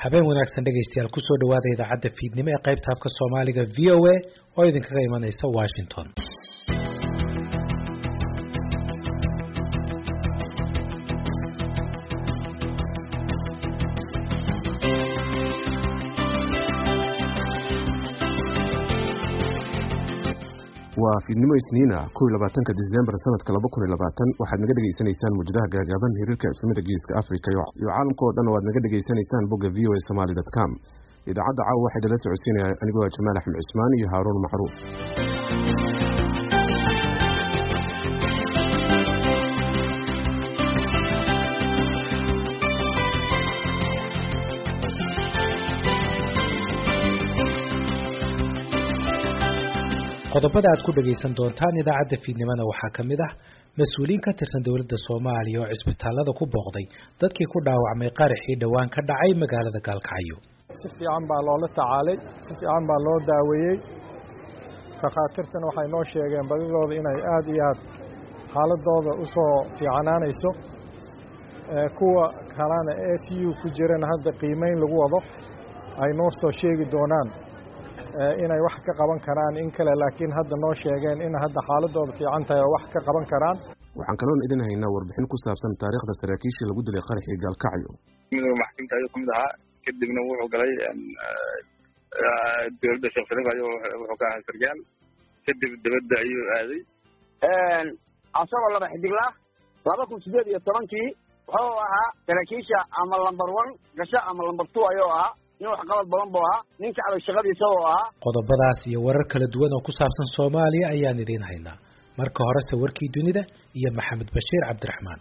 habeen wanaagsan dhegaystayaal ku soo dhawaada idaacadda fiidnimo ee qaybta habka Soomaaliga VOA oo idinkaga imanaysa Washington. waa fiidnimo Isniina 22 December sanadka 2020 waxaad naga dhageysanaysaan muujadaha gaagaaban hirarka efemada Geeska Afrika iyo caalamka oo dhan waad naga dhageysanaysaan bogga voasomali.com. idaacadda caawa waxay la socodsiinayaan anigoo Jamaal Axmed Cismaan iyo Haaruun Macruuf. qodobada aad ku dhageysan doontaan idaacadda fiidnimada waxaa kamid ah mas'uuliyiin ka tirsan dawladda Soomaaliya oo isbitaalada ku booqday dadkii ku dhaawacmay qaraxii dhawaan ka dhacay magaalada Gaalkacyo. si fiican baa loola tacaalay, si fiican baa loo daaweeyay. takhaatiirtan waxay noo sheegeen badidooda inay aad iyo aad xaaladooda u soo fiicanaanayso. kuwa kalena ACU ku jirana hadda qiimeyn lagu wado ay noo soo sheegi doonaan inay wax ka qaban karaan in kale, laakiin hadda noo sheegeen in hadda xaaladooda fiican tahay oo wax ka qaban karaan. waxaan kaloo idin haynaa warbixin ku saabsan taariikhda saraakiisha lagu dilay qaraxii Gaalkacyo. midowga maxkamadda ayuu kamid ahaa, kadibna wuxuu galay dowladda Sheekh Shariif ayuu wuxuu ka ahaa sargaal, kadib dibadda ayuu aaday. asagoo laba xidigla 2018 wuxuu ahaa saraakiisha ama number 1 gasha ama number 2 ayuu ahaa. waxqabad badan buu ahaa, ninka cad shaqadiisa oo ahaa. qodobadaas iyo warar kala duwan oo ku saabsan Soomaaliya ayaan idin haynaa. marka hore warkii dunida iyo Maxamed Bashiir Cabdiraxmaan.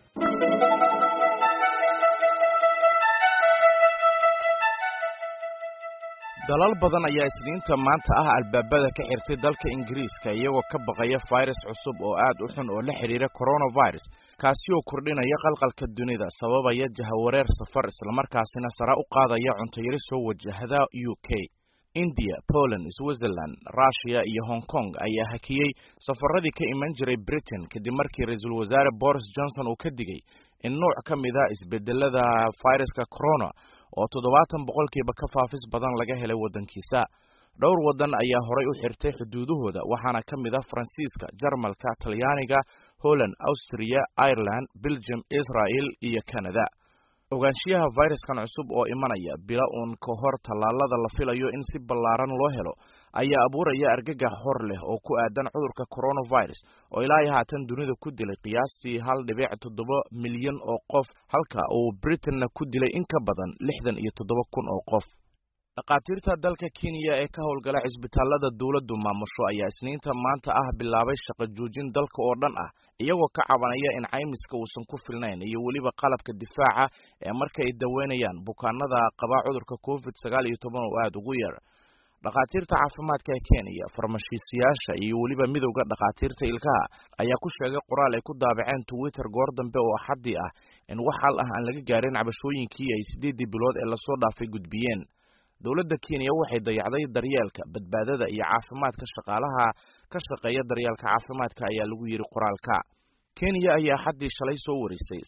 dalal badan ayaa Isniinta maanta ah albaabada ka xirtay dalka Ingiriiska iyagoo ka baqaya virus cusub oo aad u xun oo la xiriira coronavirus kaasi oo kordhinaya qalqalka dunida, sababaya jahawareer safar isla markaasina sare u qaadaya cunto yari soo wajahda UK. India, Poland, Switzerland, Russia iyo Hong Kong ayaa hakiyay safaradii ka iman jiray Britain kadib markii ra'iisul wasaare Boris Johnson uu ka digay in nooc ka mid ah isbedelada viruska corona oo 70% ka faafis badan laga helay wadankiisa. dhowr wadan ayaa horay u xirtay xuduudahooda waxaana ka mid ah Faransiiska, Jarmalka, Talyaaniga, Holland, Austria, Ireland, Belgium, Israel iyo Canada. ogaanshiyaha viruskan cusub oo imanaya bila uun ka hor tallaalada la filayo in si ballaaran loo helo ayaa abuuraya argagax hor leh oo ku aadan cudurka coronavirus oo ilaa haatan dunida ku dilay qiyaastii 1.7 milyan oo qof, halka uu Britain ku dilay in ka badan 67,000 oo qof. dhaqaatiirta dalka Kenya ee ka howlgala isbitaalada dawladdu maamusho ayaa Isniinta maanta ah bilaabay shaqo joojin dalka oo dhan ah iyagoo ka cabanaya in caymiska uusan ku filnayn iyo waliba qalabka difaaca ee marka ay daweynayaan bukaanada qaba cudurka COVID-19 oo aad ugu yar. dhaqaatiirta caafimaadka ee Kenya, farmashiistayaasha iyo waliba midowga dhaqaatiirta ilkaha ayaa ku sheegay qoraal ay ku daabaceen Twitter goor dambe oo Axadii ah in wax hal ah aan laga gaarin cabashooyinkii ay 8 bilood ee la soo dhaafay gudbiyeen. dawladda Kenya waxay dayacday daryeelka, badbaadada iyo caafimaadka shaqaalaha ka shaqeeya daryeelka caafimaadka ayaa lagu yiri qoraalka. Kenya ayaa xaddii shalay soo warisay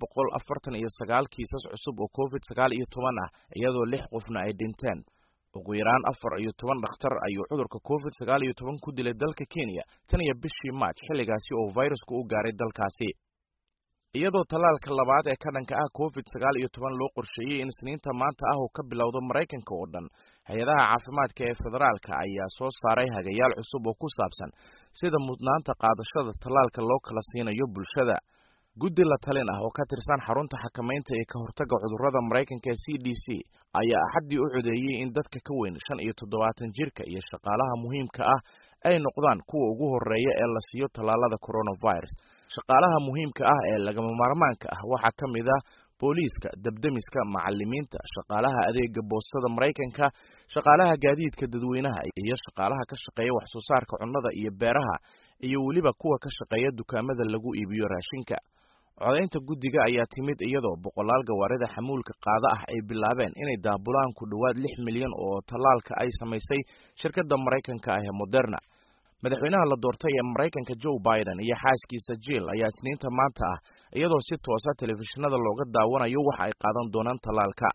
349 kiisas cusub oo COVID-19 ah iyadoo 6 qofna ay dhinteen. ugu yaraan 14 dhakhtar ayuu cudurka COVID-19 ku dilay dalka Kenya tan iyo bishii March xilligaasi oo virusku u gaaray dalkaasi. iyadoo talaalka labaad ee ka dhanka ah COVID-19 loo qorsheeyay in Isniinta maanta ah oo ka bilowdo Mareykanka oo dhan, hay'adaha caafimaadka ee federaalka ayaa soo saaray hagayaal cusub oo ku saabsan sida mudnaanta qaadashada talaalka loo kala siinayo bulshada. guddi la talin ah oo ka tirsan xarunta xakamaynta ee ka hortagga cudurrada Mareykanka ee CDC ayaa Axadii u codeeyay in dadka ka weyn 75 jirka iyo shaqaalaha muhiimka ah ay noqdaan kuwa ugu horeeya ee la siiyo talaalada coronavirus. shaqaalaha muhiimka ah ee lagama maarmaanka ah waxaa ka mid ah booliiska, dabdamiska, macallimiinta, shaqaalaha adeega boostada Mareykanka, shaqaalaha gaadiidka dadweynaha iyo shaqaalaha ka shaqeeya wax soo saarka cunnada iyo beeraha iyo waliba kuwa ka shaqeeya dukaamada lagu iibiyo raashinka. codaynta guddiga ayaa timid iyadoo boqolaal gawaarida xamuulka qaada ah ay bilaabeen inay daabulaan ku dhawaad 6 milyan oo talaalka ay samaysay shirkadda Mareykanka ah ee Moderna. madaxweynaha la doortay ee Mareykanka Joe Biden iyo xaaskiisa Jill ayaa Isniinta maanta ah iyadoo si toos ah telefishinada looga daawanayo waxa ay qaadan doonaan talaalka.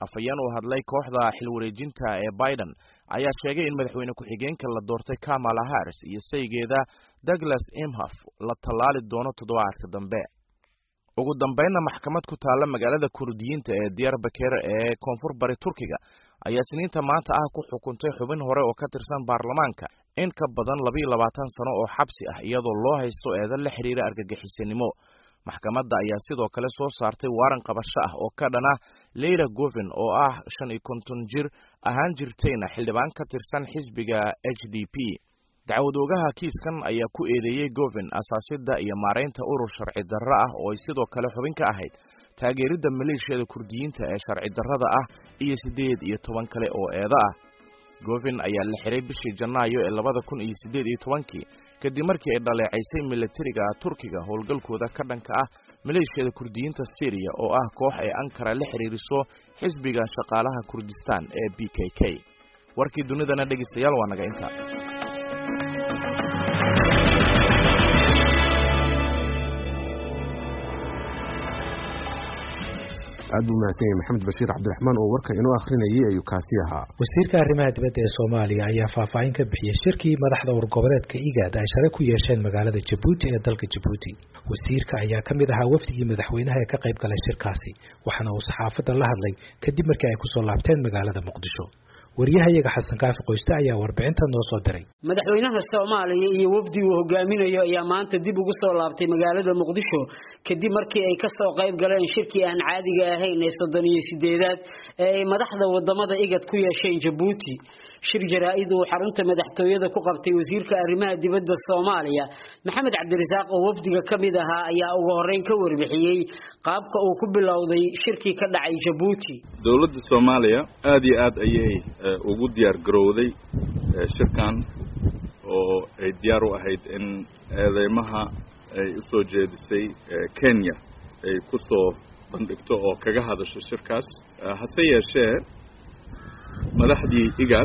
afayeen u hadlay kooxda xilwareejinta ee Biden ayaa sheegay in madaxweyne ku-xigeenka la doortay Kamala Harris iyo saygeeda Douglas Emhoff la tallaali doono toddobaadka dambe. ugu dambeynna maxkamad ku taala magaalada Kurdiyiinta ee Diyarbakir ee koonfur bari Turkiga ayaa Isniinta maanta ku xukuntay xubin hore oo ka tirsan baarlamaanka in ka badan 22 sano oo xabsi ah iyadoo loo haysto eedan la xiriira argagixisanimo. maxkamadda ayaa sidoo kale soo saartay waaran qabasho ah oo ka dhana Leyla Govin oo 55 jir ahaan jirtayna xildhibaan ka tirsan xisbiga HDP. dacwadoogaha kiiskan ayaa ku eedeeyay Govin asaasida iyo maareynta urur sharci darro ah oo ay sidoo kale xubin ka ahayd taageerida maleeshiyada Kurdiyiinta ee sharci darrada ah iyo 18 kale oo eeda ah. Govin ayaa la xiray bishii Janaayo ee 2018 kadib markii ay dhaleecaysay militariga Turkiga howlgalkooda ka dhanka ah maleeshiyada Kurdiyiinta Syria oo ah koox ay Ankara la xiriiriso xisbiga shaqaalaha Kurdistan ee PKK. warkii dunidana dhageystayaal waa naga inta. aad buu mahadsan Maxamed Bashiir Cabdiraxmaan oo warka inoo akhrinayay ayuu kaasi ahaa. wasiirka arrimaha dibadda ee Soomaaliya ayaa faahfaahin ka bixiyay shirkii madaxda urgoboleedka IGAD ay shalay ku yeesheen magaalada Djibouti ee dalka Djibouti. wasiirka ayaa ka mid ahaa wafdigii madaxweynaha ee ka qayb galay shirkaasi waxaana uu saxaafadda la hadlay kadib markii ay ku soo laabteen magaalada Muqdisho. wariyahayaga Xasan Kaafi Qoyste ayaa warbixinta noo soo diray. madaxweynaha Soomaaliya iyo wafdigu hogaaminayo ayaa maanta dib ugu soo laabtay magaalada Muqdisho kadib markii ay ka soo qayb galeen shirkii aan caadiga ahayn ee 38aad ee madaxda wadamada IGAD ku yeesheen Djibouti. shir jaraa'id oo xarunta madaxtooyada ku qabtay wasiirka arrimaha dibadda Soomaaliya Maxamed Cabdirasaaq oo wafdiga kamid ahaa ayaa ugu horeyn ka warbixiyay qaabka uu ku bilowday shirkii ka dhacay Djibouti. dawladda Soomaaliya aad iyo aad ayay ugu diyaar garowday shirkan oo ay diyaar u ahayd in eedeymaha ay u soo jeedisay Kenya ay ku soo bandhigto oo kaga hadasho shirkaas. hase yeeshee madaxdii IGAD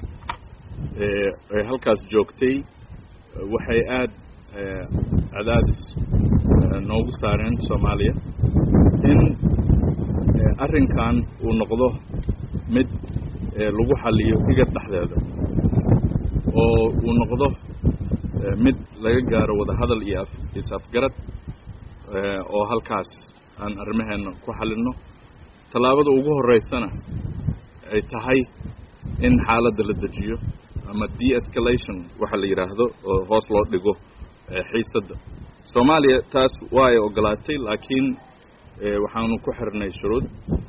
ee halkaas joogtay waxay aad cadaadis noogu saareen Soomaaliya in arrinkan uu noqdo mid lagu xaliyo IGAD dhexdeeda oo uu noqdo mid laga gaaro wada hadal iyo isafgarad oo halkaas aan arrimaheena ku xalino. talaabada ugu horeysana ay tahay in xaaladda la dejiyo ama de-escalation waxa la yiraahdo oo hoos loo dhigo xiisadda. Soomaaliya taas waa ay ogolaatay laakiin waxaanu ku xirnay shuruud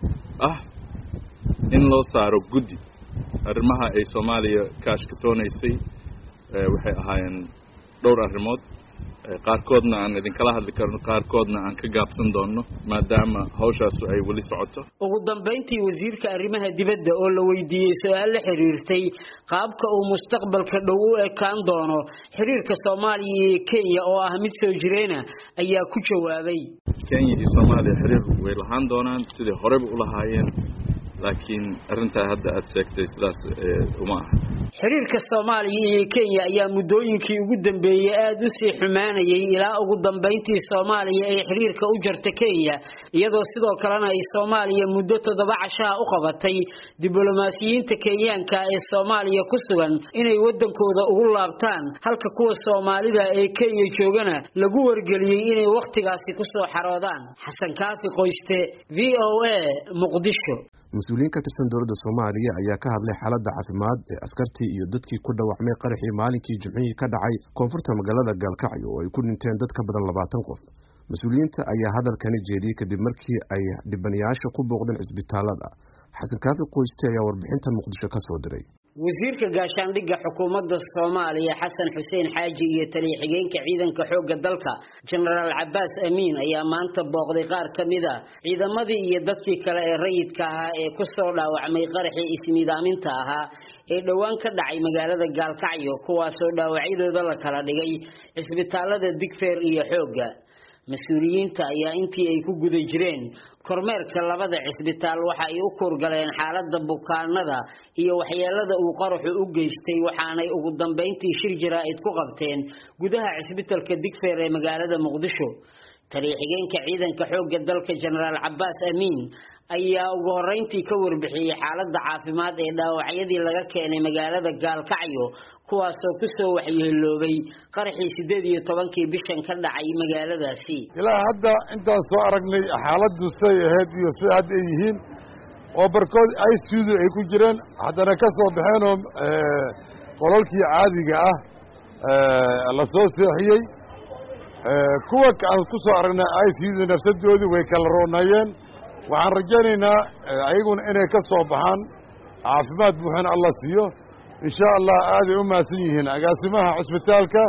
in loo saaro guddi arrimaha ay Soomaaliya ka ashkatoonaysay. waxay ahaayeen dhowr arrimood qaarkoodna aan idin kala hadli karno qaarkoodna aan ka gaabsan doono maadaama hawshaas ay wali socoto. ugu dambeyntii wasiirka arrimaha dibadda oo la weydiiyay su'aal la xiriirtay qaabka uu mustaqbalka dhow u ekaan doono xiriirka Soomaaliya iyo Kenya oo ah mid soo jireena ayaa ku jawaabay. Kenya iyo Soomaaliya xiriir way lahaan doonaan sidii horeba u lahaayeen laakiin arrinta hadda aad sheegtay sidaas uma aha. xiriirka Soomaaliya iyo Kenya ayaa muddooyinkii ugu dambeeyay aad u sii xumaanayay ilaa ugu dambeyntii Soomaaliya ay xiriirka u jartay Kenya iyadoo sidoo kalena ay Soomaaliya muddo 7 casho u qabatay diblomaasiyiinta Kenyaanka ee Soomaaliya ku sugan inay wadankooda ugu laabtaan halka kuwa Soomaalida ee Kenya joogana lagu wargeliyay inay waqtigaasi ku soo xaroodaan. Xasan Kaafi Qoyste, VOA, Muqdisho. mas-uuliyiin ka tirsan dowladda Soomaaliya ayaa ka hadlay xaaladda caafimaad ee askartii iyo dadkii ku dhaawacmay qaraxii maalinkii Jimcihii ka dhacay koonfurta magaalada Gaalkacyo oo ay ku dhinteen dad ka badan 20 qof. mas-uuliyiinta ayaa hadalkani jeediyay kadib markii ay dhibanayaasha ku booqdeen isbitaalada. Xasan Kaafi Qoyste ayaa warbixintan Muqdisho ka soo diray. wasiirka gaashaandhigga xukuumadda Soomaaliya Xasan Xuseen Xaaji iyo taliye-xigeenka ciidanka xoogga dalka General Abbas Amin ayaa maanta booqday qaar kamid ah ciidamadii iyo dadkii kale ee rayidka ah ee ku soo dhaawacmay qaraxii ismiidaaminta ahaa ee dhawaan ka dhacay magaalada Gaalkacyo kuwaas oo dhaawacyadooda la kala dhigay isbitaalada Digfeer iyo Xoogga. mas-uuliyiinta ayaa intii ay ku guda jireen kormeerka labada cisbitaal waxa ay u kurgaleen xaaladda bukaanada iyo waxyeelada uu qaraxu u geystay waxaanay ugu dambeyntii shir jaraa'id ku qabteen gudaha cisbitaalka Digfeer ee magaalada Muqdisho. taliye-xigeenka ciidanka xoogga dalka Generaal Cabbaas Amiin ayaa ugu horeyntii ka warbixiyay xaaladda caafimaad ee dhaawacyadii laga keenay magaalada Gaalkacyo kuwaas oo ku soo waxyeeloobay qaraxii 18 bishan ka dhacay magaaladaasi. ilaa hadda intaan soo aragnay xaaladdu say ahayd iyo sida hadda ay yihiin oo barkood ICU ay ku jireen haddana ka soo baxeen oo qolalkii caadiga ah la soo seexiyey kuwa aan ku soo aragnay ICU nafsadoodii way kala roonayeen. waxaan rajaynaynaa ayaguna inay ka soo baxaan caafimaad buuxana Allah siiyo insha Allah. aad ay u mahadsan yihiin agaasimaha cusbitaalka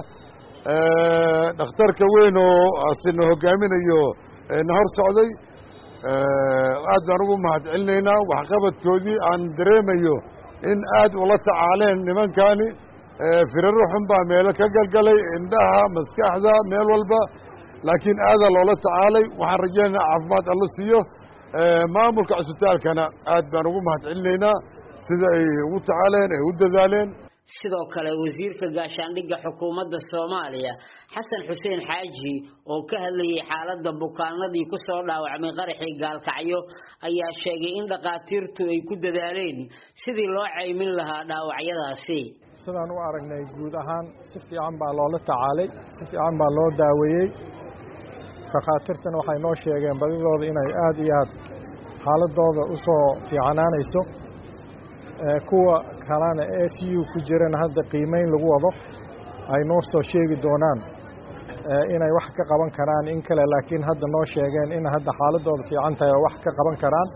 dhakhtarka weyn oo asina hogaaminayo na hor socday. aad baan ugu mahadcelinaynaa waxqabadkoodii aan dareemayo in aad ula tacaaleen nimankani. firaro xun baa meelo ka galgalay indhaha maskaxda meel walba laakiin aadaa loola tacaalay. waxaan rajaynaynaa caafimaad alla siiyo. maamulka cusbitaalkana aad baan ugu mahadcelinaynaa sida ay ugu tacaaleen ay u dadaaleen. sidoo kale wasiirka gaashaandhigga xukuumadda Soomaaliya Xasan Xuseen Xaaji oo ka hadlayay xaaladda bukaanadii ku soo dhaawacmay qaraxii Gaalkacyo ayaa sheegay in dhaqaatiirtu ay ku dadaaleen sidii loo caymin lahaa dhaawacyadaasi. sidaan u aragnay guud ahaan si fiican baa loola tacaalay, si fiican baa loo daaweeyey. dhaqaatiirtana waxay noo sheegeen badidooda inay aad iyo aad xaaladooda u soo fiicanaanayso. kuwa kalena ICU ku jirana hadda qiimeyn lagu wado ay noo soo sheegi doonaan inay wax ka qaban karaan in kale, laakiin hadda noo sheegeen in hadda xaaladooda fiican tahay oo wax ka qaban karaan.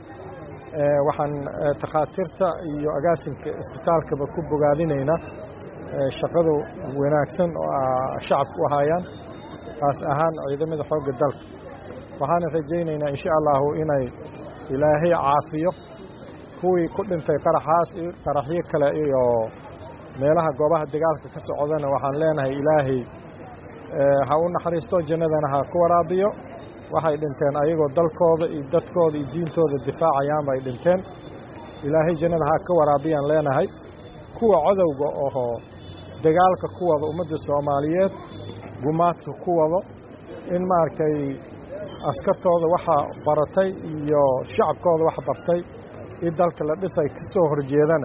waxaan dhaqaatiirta iyo agaasinka isbitaalkaba ku bogaadinaynaa shaqada wanaagsan oo shacabku u hayaan taas ahaan ciidamada xoogga dalka. waxaan rajaynaynaa insha Allah inay Ilaahay caafiyo kuwii ku dhintay qaraxyo kale iyo meelaha goobaha dagaalka ka socdana. waxaan leenahay Ilaahay ha u naxariisto jannadana ha ku waraabiyo. waxay dhinteen ayagoo dalkooda iyo dadkooda iyo diintooda difaacayaan bay dhinteen. Ilaahay jannada ha ka waraabiyaan leenahay. kuwa cadowga oo dagaalka ku wada ummadda Soomaaliyeed gumaadka ku wado in maarkay askartooda waxa baratay iyo shacabkooda wax bartay in dalka la dhisay ka soo horjeedana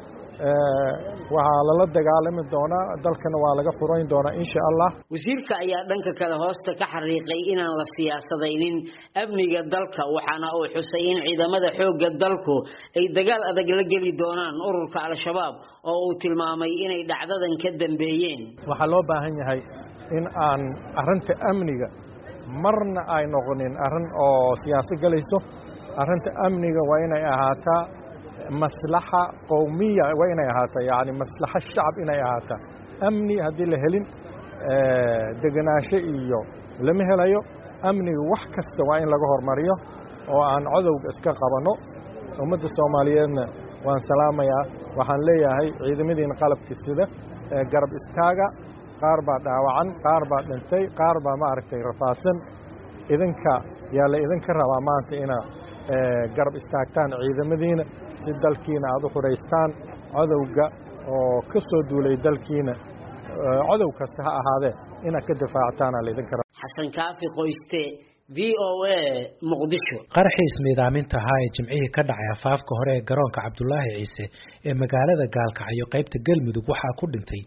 waxaa lala dagaalami doonaa dalkana waa laga furayn doonaa insha Allah. wasiirka ayaa dhanka kale hoosta ka xariiqay inaan la siyaasadaynin amniga dalka waxaana uu xusay in ciidamada xoogga dalku ay dagaal adag la geli doonaan ururka Al-Shabaab oo uu tilmaamay inay dhacdadan ka dambeeyeen. waxaa loo baahan yahay in aan arrinta amniga marna ay noqonin arrin oo siyaasad galayso. arrinta amniga waa inay ahaataa maslaxa qowmiya, waa inay ahaataa yani maslaxa shacab inay ahaataa. amni haddii la helin deganaansho iyo lama helayo. amniga wax kasta waa in laga hormariyo oo aan cadowga iska qabanno. ummadda Soomaaliyeedna waan salaamayaa. waxaan leeyahay ciidamadiina qalabka sida garab istaaga. qaar baa dhaawacan, qaar baa dhintay, qaar baa maaragtay rafaasan. idinka yaa la idinka rabaa maanta ina garab istaagtaan ciidamadiina si dalkiina aad u xureystaan cadowga oo ka soo duulay dalkiina. cadow kasta ha ahaadee inaad ka difaactaan la idinka rabaa. Xasan Kaafi Qoyste VOA Muqdisho. qaraxii ismiidaaminta ahaa ee jimcihii ka dhacay afaafka hore ee garoonka Cabdullaahi Ciise ee magaalada Gaalkacyo qaybta Galmudug waxaa ku dhintay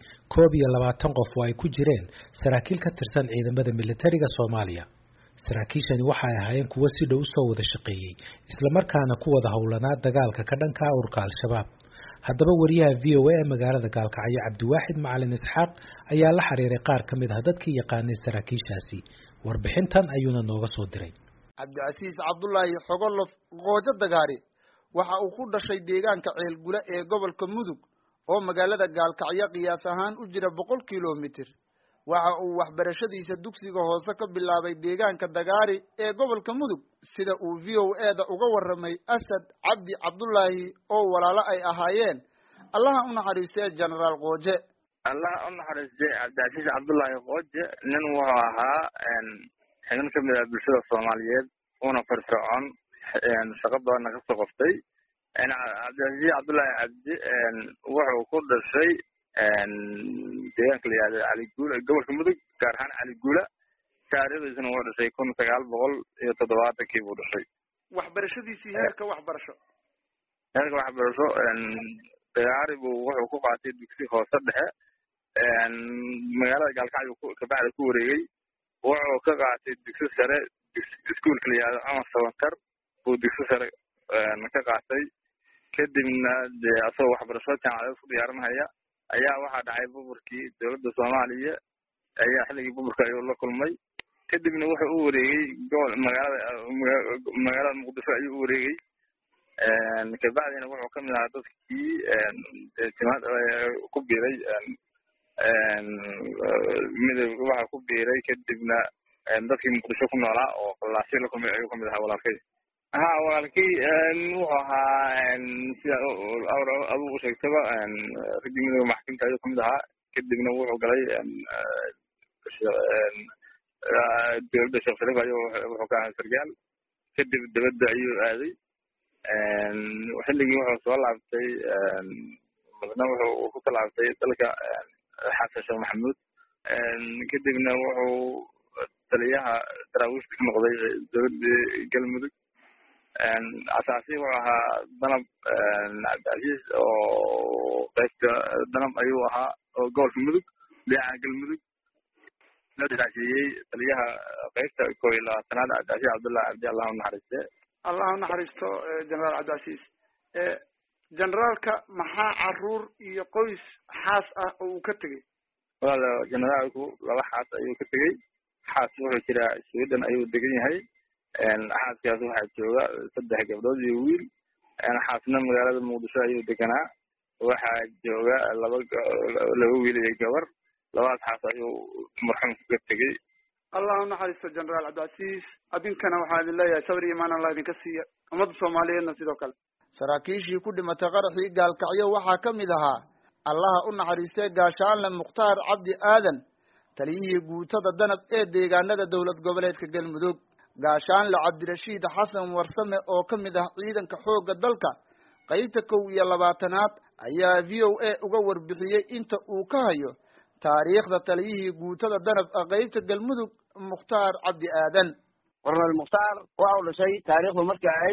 21 qof oo ay ku jireen saraakiil ka tirsan ciidamada militariga Soomaaliya. saraakiishani waxay ahaayeen kuwo si dhow soo wada shaqeeyay isla markaana ku wada howlanaa dagaalka ka dhanka ah ururka Al-Shabaab. haddaba wariyaha VOA ee magaalada Gaalkacyo Cabdiwaaxid Macalin Isxaaq ayaa la xiriiray qaar ka mid ah dadkii yaqaanay saraakiishaasi. warbixintan ayuuna nooga soo diray. Cabdicasiis Cabdullaahi Xogolof Qoojo Dagaari waxa uu ku dhashay deegaanka Ceelgula ee gobolka Mudug oo magaalada Gaalkacyo qiyaas ahaan u jira 100 kiiloomitir. waxa uu waxbarashadiisa dugsiga hoose ka bilaabay deegaanka Dagaari ee gobolka Mudug sida uu VOA-da uga waramay Asad Cabdi Cabdullaahi oo walaalo ay ahaayeen. Allaha u naxariistay Generaal Qooje. Allah u naxariistay Cabdicasiis Cabdullaahi Qooje nin wuxuu ahaa xubin ka mid ah bulshada Soomaaliyeed una firfircoon shaqo badan ka soo qabtay. Cabdicasiis Cabdullaahi Cabdi wuxuu ku dhashay deegaanka la yiraahdo Cali Guula gobolka Mudug gaar ahaan Cali Guula taariikhdiisana wuu dhashay 1970 buu dhashay. waxbarashadiisii heerka waxbarasho dagaari buu wuxuu ku qaatay dugsi hoose dhexe magaalada Gaalkacyo kabacdi ku wareegay. wuxuu ka qaatay dugsi sare iskuulka la yiraahdo ama Sabankar buu dugsi sare ka qaatay. kadibna asoo waxbarasho jaamacadeed ku diyaarinaya ayaa waxaa dhacay burburkii dowladda Soomaaliya ayaa xilligii burburka ayuu la kulmay. kadibna wuxuu u wareegay magaalada Muqdisho ayuu u wareegay. kabacdina wuxuu kamid ahaa dadkii timaad ku biiray midowga waxa ku biiray. kadibna dadkii Muqdisho ku noolaa oo qalaasyo la kulmay ayuu kamid ahaa walaalkay. walaalkay wuxuu ahaa sida abu sheegtaba ragii midowga maxkamada ayuu kamid ahaa. kadibna wuxuu galay dowladda Sheekh Shariif ayuu wuxuu ka ahaa sargaal. kadib dibadda ayuu aaday. xilligii wuxuu soo laabtay madna wuxuu ku talaabtay dalka Xasan Sheekh Maxamuud. kadibna wuxuu taliyaha daraawiishta ka noqday dowladda Galmudug. asaasi wuxuu ahaa danab Cabdicasiis oo qaybta danab ayuu ahaa oo gobolka mudug dhinaca Galmudug. la diraasiyay taliyaha qaybta 21aad Cabdicasiis Cabdullaahi Cabdi Allah u naxariisto Generaal Cabdicasiis. generaalka maxaa caruur iyo qoys xaas ah oo uu ka tegay? wala generaalku laba xaas ayuu ka tegay. xaas wuxuu jiraa Sweden ayuu degan yahay. xaaskaas waxaa jooga 3 gabdhood iyo wiil. xaasna magaalada Muqdisho ayuu deganaa. waxaa jooga laba wiil iyo gabar. labadaas xaas ayuu marxuumku ka tegay. Allah u naxariisto Generaal Cabdicasiis. adinkana waxaa idin leeyahay sabir iyo iimaan Allah idinka siiya ummadda Soomaaliyeedna sidoo kale. saraakiishii ku dhimatay qaraxii Gaalkacyo waxaa ka mid ahaa allaha u naxariistay gaashaanle Mukhtaar Cabdi Aadan taliyihii guutada danab ee deegaanada dowlad goboleedka Galmudug. gaashaanle Cabdirashiid Xasan Warsame oo ka mid ah ciidanka xoogga dalka qaybta 21aad ayaa VOA uga warbixiyay inta uu ka hayo taariikhda taliyihii guutada danab qaybta Galmudug Mukhtaar Cabdi Aadan. Korneyl Mukhtaar waxa uu dhashay taariikhdu markay ahayd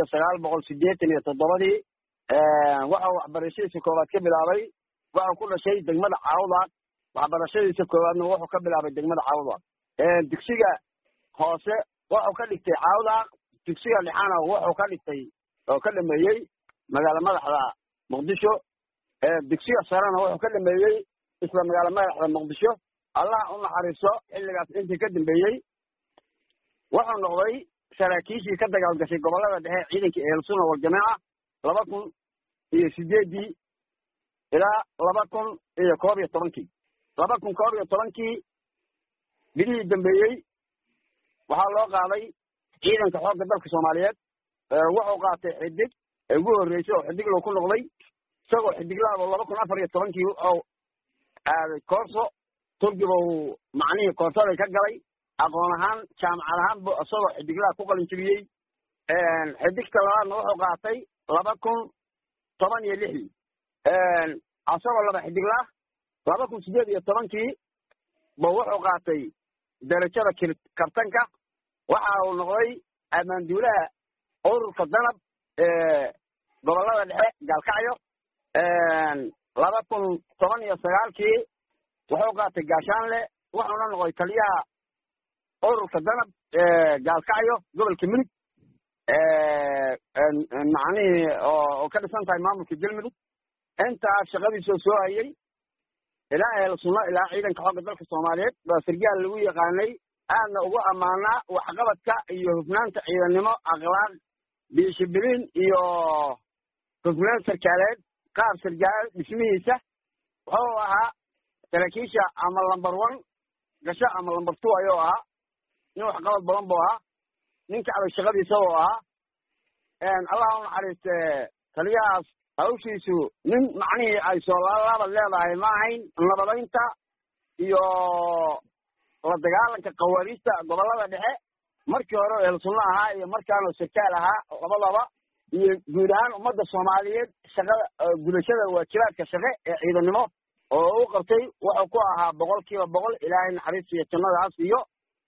1987 waxa uu waxbarashadiisa koowaad ka bilaabay waxa ku dhashay degmada Caawdaaq. waxbarashadiisa koowaadna wuxuu ka bilaabay degmada Caawdaaq. dugsiga hoose wuxuu ka dhigtay Caawdaaq. dugsiga lixaana wuxuu ka dhigtay oo ka dhameeyay magaalada madaxda Muqdisho. dugsiga sarena wuxuu ka dhameeyay isla magaalada madaxda Muqdisho. Allah u naxariiso xilligaas intii ka dambeeyay wuxuu noqday saraakiishii ka dagaalgashay gobolada dhexe ciidanka Ehelsunna wal Jamaaca 2008 ilaa 2011. 2011 bidii dambeeyay waxaa loo qaaday ciidanka xoogga dalka Soomaaliyeed. wuxuu qaatay xidig ugu horeysay oo xidig loo ku noqday isagoo xidiglaha 2014 oo aaday koorso turkiga uu macnihii koorsada ka galay aqoon ahaan jaamacad ahaan isagoo xidiglaha ku qalin jabiyey. xidigta labaadna wuxuu qaatay 2016 asagoo laba xidiglaha 2018 ba wuxuu qaatay darajada kabtanka. waxa uu noqday amaanduulaha ururka danab gobolada dhexe Gaalkacyo. 2019 wuxuu qaatay gaashaanle wuxuuna noqday taliyaha ururka danab Gaalkacyo gobolka Mudug. macnihii oo ka dhisan tahay maamulka Galmudug. intaas shaqadiisa soo hayay ilaa Ehelsunna ilaa ciidanka xoogga dalka Soomaaliyeed baa sargaal lagu yaqaanay aadna ugu amaanaa waxqabadka iyo hufnaanta ciidanimo akhlaaq dishibliin iyo hufnaan sarkaaleed qaab sargaal dhismihiisa. wuxuu ahaa saraakiisha ama lambar 1 gasho ama lambar 2 ayuu ahaa. nin waxqabad badan buu ahaa. ninka adag shaqadiisa buu ahaa. Allah u naxariistay taliyahaas hawshiisu nin macnihii ay soo laabad leedahay ma ahayn. nabadaynta iyo la dagaalanka qawaariista gobolada dhexe markii hore Ehelsunna ahaa iyo markaana sarkaal ahaa labadaba iyo guud ahaan ummadda Soomaaliyeed shaqada gudashada waajibaadka shaqo ee ciidanimo oo uu qabtay wuxuu ku ahaa 100% Ilaahay naxariis iyo jannadaas iyo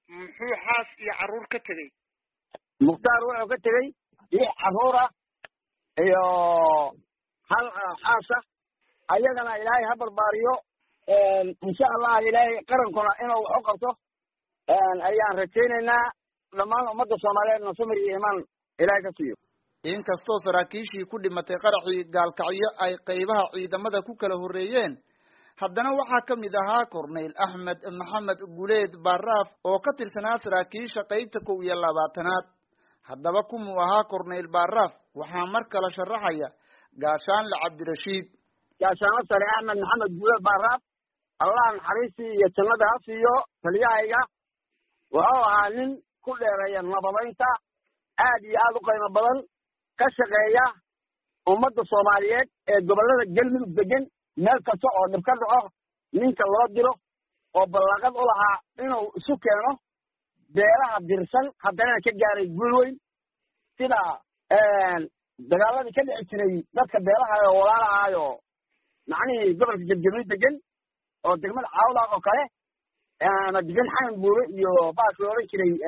muxuu xaas iyo carruur ka tegey mukhtaar wuxuu ka tegey 6 carruur ah iyo hal xaas ah ayagana ilaahay ha barbaariyo insha allah ilaahay qarankuna inuu wax u qabto ayaan rajaynaynaa dhammaan ummadda soomaaliyeedna samir iyo imaan ilaahay ka siiyo inkastoo saraakiishii ku dhimatay qaraxii gaalkacyo ay qaybaha ciidamada ku kala horreeyeen haddana waxaa ka mid ahaa korneyl axmed maxamed guleed baaraaf oo ka tirsanaa saraakiisha qaybta 21aad haddaba kumuu ahaa korneyl baaraaf waxaa mar kale sharaxaya gaashaanle cabdirashiid gaashaanle sare axmed maxamed guleed baaraaf allah naxariistii iyo jannada ha siiyo taliyahayga wuxuu ahaa nin ku dheereeya nabadaynta aad iyo aad u qiimo badan ka shaqeeya ummadda soomaaliyeed ee gobollada galmudug degan meel kasta oo dhib ka dhaco ninka loo diro oo ballaaqad u lahaa inuu isu keeno beelaha dirsan haddana ka gaaray guul weyn sida dagaaladii ka dhici jiray dadka beelaha oo walaalahayo macnihii gobolka jabjabiil degan oo degmada caawda oo kale ama degan xanan buure iyo baas la odhan jiray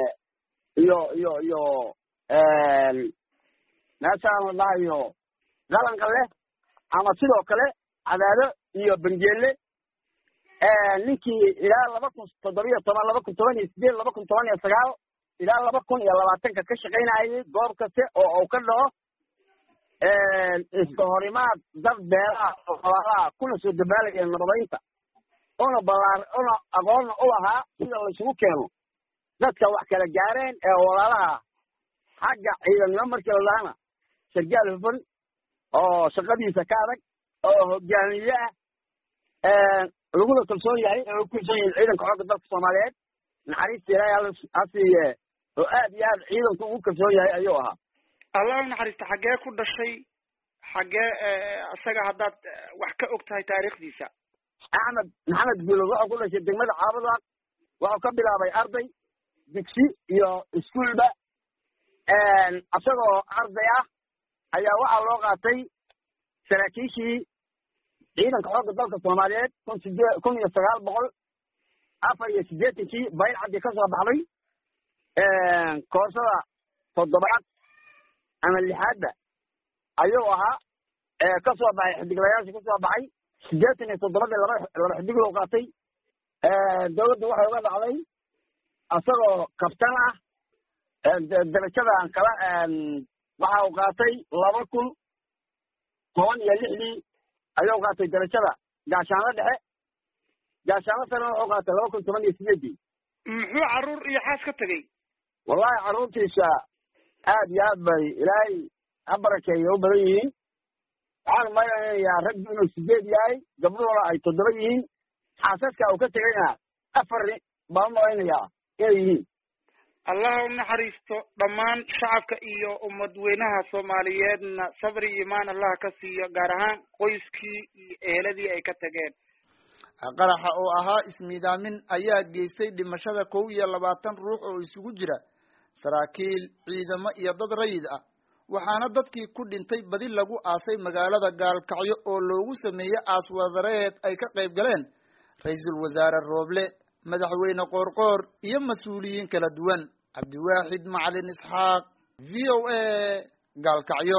iyo meeshaan la dhahayo qalanka leh ama sidoo kale cadaado iyo bangeelle ninkii ilaa 2017 2018 2019 ilaa 2020 ka shaqaynayay goob kaste oo uu ka dhaco iska horimaad dad beelaha oo walaalaha kuna soo dabaalaya nabadaynta una aqoonna u lahaa sida la isugu keeno dadka wax kala gaareen ee walaalaha xagga ciidamnimo markii la dhahana sargaal hufan oo shaqadiisa ka adag oo hogaamiye ah laguna kalsoon yahay oo ku kalsoon yahay ciidanka xoogga dalka Soomaaliyeed naxariista ilaahay ha siiye oo aad iyo aad ciidanku ugu kalsoon yahay ayuu ahaa allah naxariista xagee ku dhashay xagee asaga haddaad wax ka og tahay taariikhdiisa axmed maxamed guulo wuxuu ku dhashay degmada caabada wuxuu ka bilaabay arday dugsi iyo iskuulba asagoo arday ah ayaa waxaa loo qaatay saraakiishii ciidanka xoogga dalka Soomaaliyeed 1984 bayl caddi ka soo baxday koorsada 7aad ama 6aadba ayuu ahaa ka soo baxay xidiglayaasha ka soo baxay 87 laba xidig loo qaatay dawladdu waxay uga dhacday asagoo kabtan ah darajadan kala waxa uu qaatay 2016 ayuu qaatay darajada gaashaanle dhexe gaashaanle sare wuxuu qaatay 2018 muxuu carruur iyo xaas ka tegey wallahi carruurtiisa aad iyo aad bay ilaahay ha barakeeyo u badan yihiin waxaan malaynayaa raggu inuu 8 yahay gabdhuhuna ay 7 yihiin xaasaska uu ka tegayna 4 baan malaynayaa inay yihiin allah u naxariisto dhammaan shacabka iyo ummadweynaha Soomaaliyeedna sabri iyo imaan allah ka siiyo gaar ahaan qoyskii iyo eheladii ay ka tageen qaraxa oo ahaa ismiidaamin ayaa geystay dhimashada 21 ruux oo isugu jira saraakiil ciidamo iyo dad rayid ah waxaana dadkii ku dhintay badi lagu aasay magaalada gaalkacyo oo loogu sameeyay aaswadareed ay ka qayb galeen ra'iisul wasaare Rooble madaxweyne qoorqoor iyo mas'uuliyiin kala duwan cabdiwaaxid macalin isxaaq VOA gaalkacyo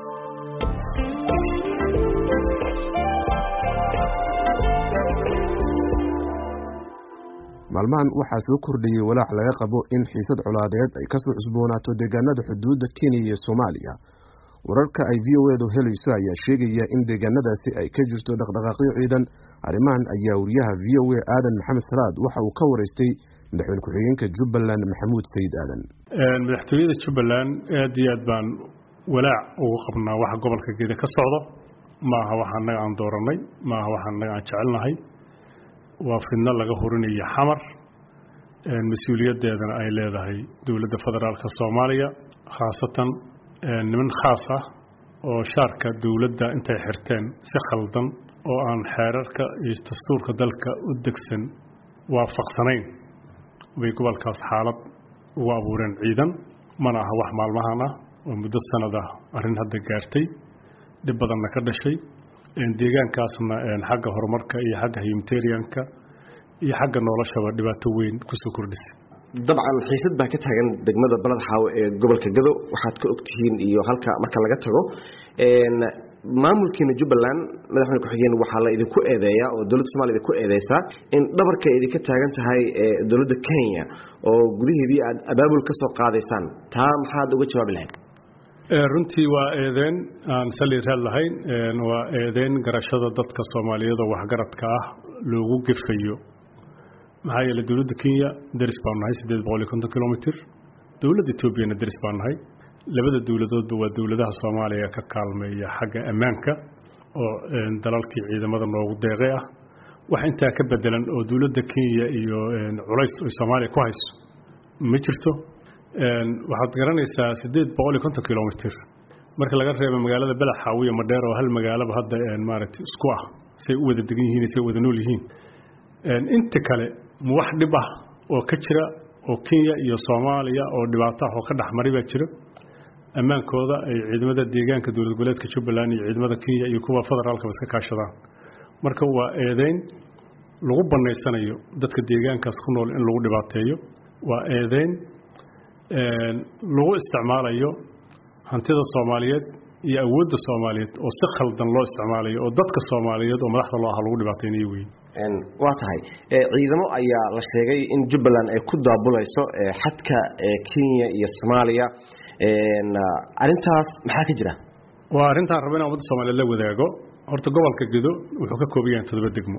maalmahan waxaa soo kordhiyey walaac laga qabo in xiisad colaadeed ay kasoo cusboonaato deegaanada xuduudda Kenya iyo Soomaaliya wararka ay VOA-du helayso ayaa sheegaya in deegaanadaasi ay ka jirto dhaqdhaqaaqyo ciidan arrimahan ayaa wariyaha VOA Aadan Maxamed Salaad waxa uu ka wareystay madaxweyne ku-xigeenka Jubbaland Maxamuud Sayid Aadan madaxtooyada Jubbaland aad iyo aad baan walaac ugu qabnaa waxa gobolka geeda ka socdo maaha waxa anaga aan dooranay maaha waxa anaga aan jecelnahay waa fidna laga horinayo xamar mas'uuliyadeedana ay leedahay dawladda federaalka Soomaaliya khaasatan niman khaas ah oo shaarka dawladda intay xirteen si khaldan oo aan xeerarka iyo dastuurka dalka u degsan waafaqsanayn way gobolkaas xaalad ugu abuureen ciidan mana aha wax maalmahan ah oo muddo sanada arrin hadda gaartay dib badanna ka dhashay deegaankaasna xagga horumarka iyo xagga humanitarianka iyo xagga noloshaba dhibaato weyn ku soo kordhisay dabcan xiisad baa ka taagan degmada balad xaawo ee gobolka Gado waxaad ka ogtihiin iyo halka marka laga tago maamulkiina Jubbaland madaxweyne ku-xigeen waxaa la idinku eedeeyaa oo dawladda Soomaaliya ku eedeysaa in dhabarka idinka taagan tahay dawladda Kenya oo gudaheedii aad abaabul ka soo qaadaysaan taa maxaad uga jawaabi lahayd runtii waa eedeen aan saliiraad lahayn waa eedeen garashada dadka Soomaaliyeed oo waxgaradka ah loogu gefayo maxaa yeelay dawladda Kenya daris baan nahay 850 kilomitir dawladda Ethiopia daris baan nahay labada dawladoodba waa dawladaha Soomaaliya ka kaalmeeya xagga ammaanka oo dalalkii ciidamada noogu deeqay ah wax inta ka bedelan oo dawladda Kenya iyo culays oo Soomaaliya ku hayso ma jirto waxaad garanaysaa 850 kilomitir marka laga reebo magaalada Balad Xaawo iyo Madheer oo hal magaalaba hadda maaragtay isku ah say u wada degan yihiin say wada nool yihiin inta kale wax dhib ah oo ka jira oo Kenya iyo Soomaaliya oo dhibaato ah oo ka dhaxmaray baa jira amaankooda ay ciidamada deegaanka dawlad goboleedka Jubbaland iyo ciidamada Kenya iyo kuwa federaalka iska kaashadaan marka waa eedeyn lagu baneysanayo dadka deegaankaas ku nool in lagu dhibaateeyo waa eedeyn lagu isticmaalayo hantida Soomaaliyeed iyo awoodda Soomaaliyeed oo si khaldan loo isticmaalayo oo dadka Soomaaliyeed oo madaxda loo ah lagu dhibaateynayo waa tahay ciidamo ayaa la sheegay in Jubbaland ay ku daabulayso xadka Kenya iyo Soomaaliya arintaas maxaa ka jira waa arintan rabina ummadda Soomaaliyeed la wadaago horta gobolka Gado wuxuu ka kooban yahay 7 degmo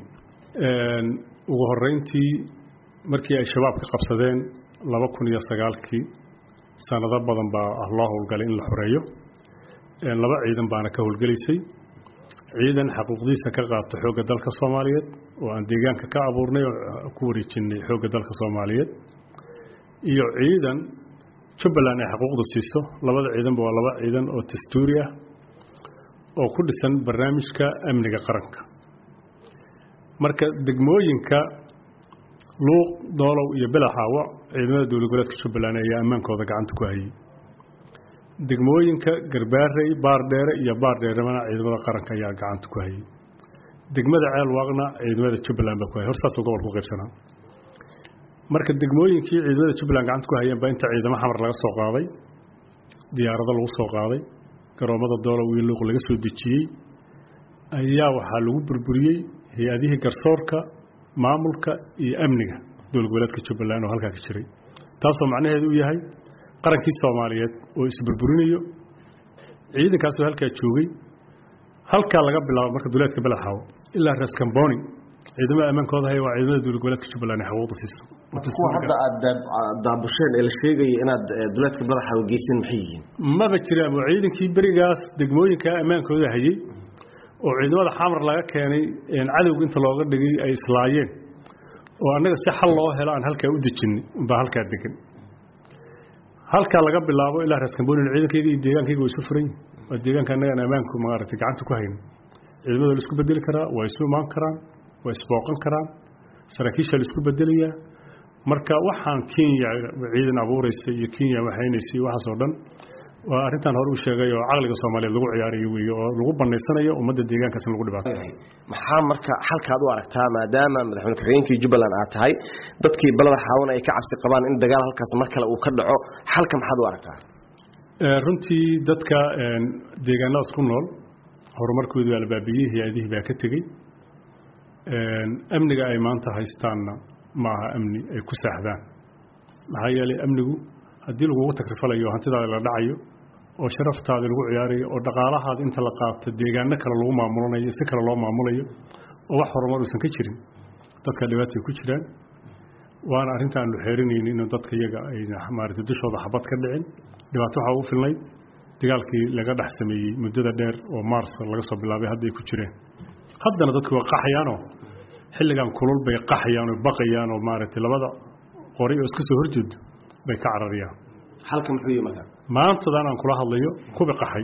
ugu horeyntii markii ay shabaab ka qabsadeen 2009kii sanado badan baa Allah howlgalay in la xoreeyo laba ciidan baana ka howlgalaysay ciidan xaquuqdiisa ka qaata xoogga dalka Soomaaliyeed oo aan deegaanka ka abuurnay oo ku wareejinay xoogga dalka Soomaaliyeed iyo ciidan Jubbaland ay xaquuqda siiso labada ciidan waa laba ciidan oo dastuuri ah oo ku dhisan barnaamijka amniga qaranka marka degmooyinka Luuq Doolow iyo Balad Xaawo ciidamada dawlad goboleedka Jubbaland ayaa amaankooda gacanta ku hayay degmooyinka Garbaarey Baardheere iyo Baardheerana ciidamada qaranka ayaa gacanta ku hayay degmada Ceelwaaqna ciidamada Jubbaland baa ku hayay hortaas gobolka ku qaybsanaa marka degmooyinkii ciidamada Jubbaland gacanta ku hayeen baa inta ciidamo xamar laga soo qaaday diyaarado lagu soo qaaday garoomada Doolow iyo Luuq laga soo dejiyay ayaa waxa lagu burburiyay hay'adaha garsoorka maamulka iyo amniga dawlad goboleedka Jubbaland oo halka ka jiray taasoo macnaheedu u yahay qarankii Soomaaliyeed oo isburburinayo ciidankaas oo halka joogay halka laga bilaabo marka dawladka Balad Xaawo ilaa Raskamboni ciidamada amaankooda hay waa ciidamada dawlad goboleedka Jubbaland xaquuqda siiso kuwa hadda aad daabusheen ee la sheegay inaad dawladka Balad Xaawo geysan maxay yihiin ma jiraan ciidankii barigaas degmooyinka amaankooda hayay oo ciidamada xamar laga keenay cadawga inta looga dhigay ay islaayeen oo anaga si xal loo helo aan halka u dejin ba halka degan halka laga bilaabo ilaa Raskamboni ciidankayga iyo deegaankayga way isu furan waa deegaanka anaga amaanku maaragtay gacanta ku hayno ciidamada la isku bedeli karaa way isu imaan karaan way isbooqan karaan saraakiisha la isku bedelayaa marka waxaan Kenya ciidan abuureysay iyo Kenya waxaynaysay waxaas oo dhan waa arintan hore u sheegay oo aqliga Soomaaliyeed lagu ciyaarayo weeyo oo lagu baneysanayo ummadda deegaankaas lagu dhibaateeyo maxaa marka halkaad u aragtaa maadaama madaxweyne ku-xigeenkii Jubbaland aad tahay dadkii Balad Xaawo ay ka cabsi qabaan in dagaal halkaas mar kale uu ka dhaco halka maxaad u aragtaa runtii dadka deegaanada isku nool horumarkoodu waa la baabiyay hay'adihii baa ka tagay amniga ay maanta haystaanna maaha amni ay ku saaxdaan maxaa yeelay amnigu haddii lagu takrifalayo hantidaada la dhacayo oo sharaftaada lagu ciyaarayo oo dhaqaalahaada inta la qaato deegaano kale lagu maamulanayo si kale loo maamulayo oo wax horumar uusan ka jirin dadka dhibaato ku jiraan waana arintan lu xeerinayeen in dadka iyaga ay maartay dushooda xabad ka dhicin dhibaato waxa uu filnay dagaalkii laga dhax sameeyay muddada dheer oo Maars laga soo bilaabay hadda ay ku jireen haddana dadku waa qaxayaan xilligan kulul bay qaxayaan oo baqayaan oo maartay labada qori oo iska soo horjeedo bay ka carariyaan halka muxuu yimaada maanta aan kula hadlayo ku baqaxay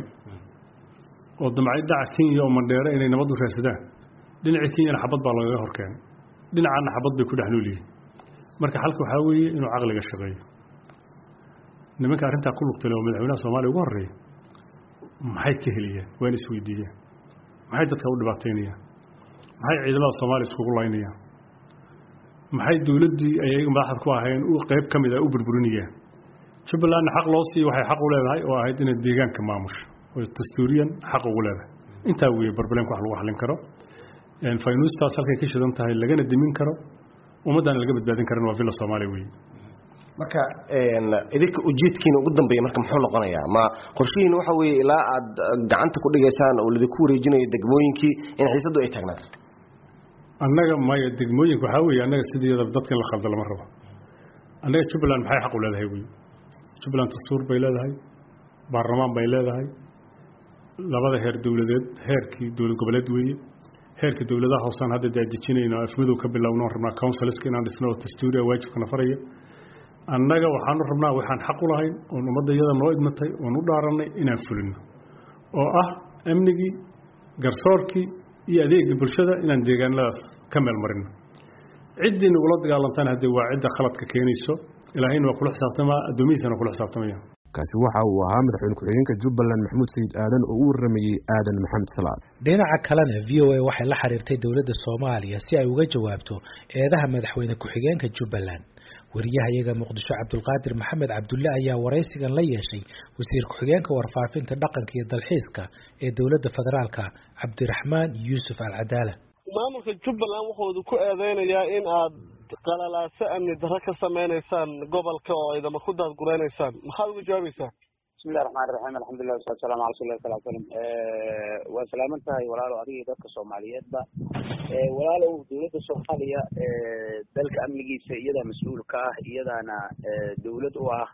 oo damacay dhaca Kenya oo Mandheera inay nabad u raadsadaan dhinaca Kenya xabad baa laga horkeenay dhinacana xabad bay ku dhaxnooliyeen marka halka waxa weeye inuu aqliga shaqeeyo nimanka arinta ku lugtay oo madaxweynaha Soomaaliya ugu horeeyay maxay ka heliyeen waan isweydiiyeen maxay dadka u dhibaateynayaan maxay ciidamada Soomaaliya isku laynayaan maxay dawladdii ay madaxda ku ahayn uu qayb ka mid ah u burburinayaan Jubbaland xaq loo siiyay waxay xaq u leedahay oo ahayd in deegaanka maamusho oo dastuuriyan xaq ugu leedahay inta weeye barbalanka wax lagu xalin karo faynuustaas halkay ka shidan tahay lagana dimin karo ummadan laga badbaadin karin waa villa Soomaaliya weeye marka idinka ujeedkiina ugu dambeeyay marka muxuu noqonayaa ma qorshihiina waxa weeye ilaa aad gacanta ku dhigaysaan oo lidinku wareejinayo degmooyinkii in xiisadu ay taagnaato annaga maya degmooyinka waxa weeye annaga sideeda dadka la khaldan lama rabo annaga Jubbaland maxay xaq u leedahay weeye Jubbaland dastuur bay leedahay baarlamaan bay leedahay labada heer dawladeed heerkii dawlad goboleed weeye heerka dawladaha hoosan hadda dejinayna afmadow ka bilowno rabnaa councilska inaan dhisno dastuuriga waajibkana faraya annaga waxaan rabnaa waxaan xaq u lahayn oo ummadayada noo idmatay oo u dhaaranay inaan fulino oo ah amnigi garsoorki iyo adeegga bulshada inaan deegaanadaas ka meel marino ciddii nagu la dagaalantaan hadii waa cidda khaladka keenayso ilaahayna waa kula xisaabtamaa adoomihiisana kula xisaabtamaya kaasi waxa uu ahaa madaxweyne ku-xigeenka Jubbaland Maxamuud Sayid Aadan oo uu waramayay Aadan Maxamed Salaad dhinaca kalena VOA waxay la xiriirtay dawladda Soomaaliya si ay uga jawaabto eedaha madaxweyne ku-xigeenka Jubbaland wariyahayaga Muqdisho Cabdulqaadir Maxamed Cabdulle ayaa wareysigan la yeeshay wasiir ku-xigeenka warfaafinta dhaqanka iyo dalxiiska ee dawladda federaalka Cabdiraxmaan Yuusuf Al-Cadaala maamulka Jubbaland wuxuu ku eedeynayaa in aad qalalaase amni darro ka sameeynaysan gobolka oo idama ku daad gureynaysan maxaad uga jawaabaysaa bismillahir rahmaanir rahiim alxamdulillahi wassalaamu ala rasuulillahi sallallahu alayhi wasallam waa salaaman tahay walaalo adiga dadka Soomaaliyeedba walaalo dawladda Soomaaliya dalka amnigiisa iyada mas'uul ka ah iyadana dawlad u ah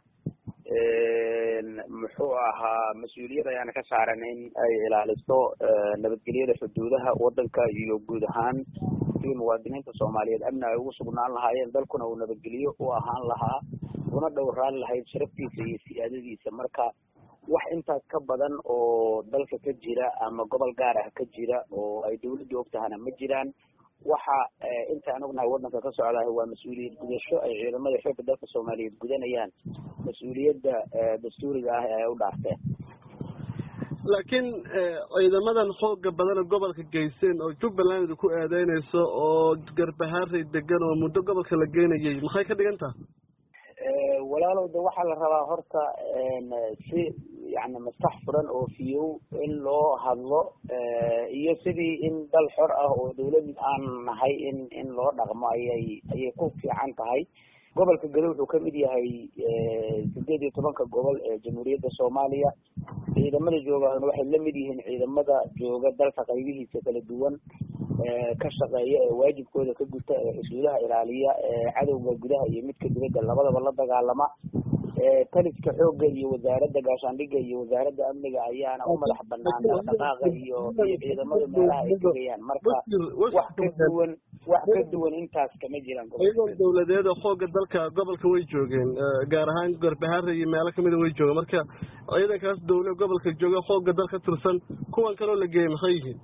muxuu ahaa mas'uuliyad ayaan ka saaran in ay ilaaliso nabadgelyada xuduudaha wadanka iyo guud ahaan muwaadiniinta Soomaaliyeed amni ay ugu sugnaan lahaayeen dalkuna uu nabadgelyo u ahaan lahaa una dhowraan lahayd sharaftiisa iyo siyaadadiisa marka wax intaas ka badan oo dalka ka jira ama gobol gaar ah ka jira oo ay dawladdu ogtahana ma jiraan waxa intaan ognahay wadanka ka socdaa waa mas'uuliyad gudasho ay ciidamada xoogga dalka Soomaaliyeed gudanayaan mas'uuliyadda dastuuriga ah ee u dhaartay laakiin ciidamadan xoogga badan gobolka geyseen oo Jubbaland ku eedeynayso oo garbahaarey degan oo muddo gobolka la geenayay maxay ka dhigan tahay walaalowda waxaa la rabaa horta si yani maskax furan oo fiyow in loo hadlo iyo sidii in dal xor ah oo dawlad aan nahay in loo dhaqmo ayay ku fiican tahay gobolka Gadow wuxuu ka mid yahay 18 gobol ee Jamhuuriyadda Soomaaliya ciidamada jooga waxay la mid yihiin ciidamada jooga dalka qaybihiisa kala duwan ka shaqeeya ee waajibkooda ka guta ee xuduudaha ilaaliya cadawga gudaha iyo midka dibadda labadaba la dagaalama taliska xoogga iyo wasaaradda gaashaandhigga iyo wasaaradda amniga ayaana u madax bannaan dhaqdhaqaaqa iyo ciidamada meelaha ay tegayaan marka wax ka duwan intaas kama jiraan dawladeed xoogga dalka gobolka way joogeen gaar ahaan Garbaharey iyo meelo kamid way joogeen marka ciidankaas dawladda gobolka jooga xoogga dalka tirsan kuwan kale la geeyay maxay yihiin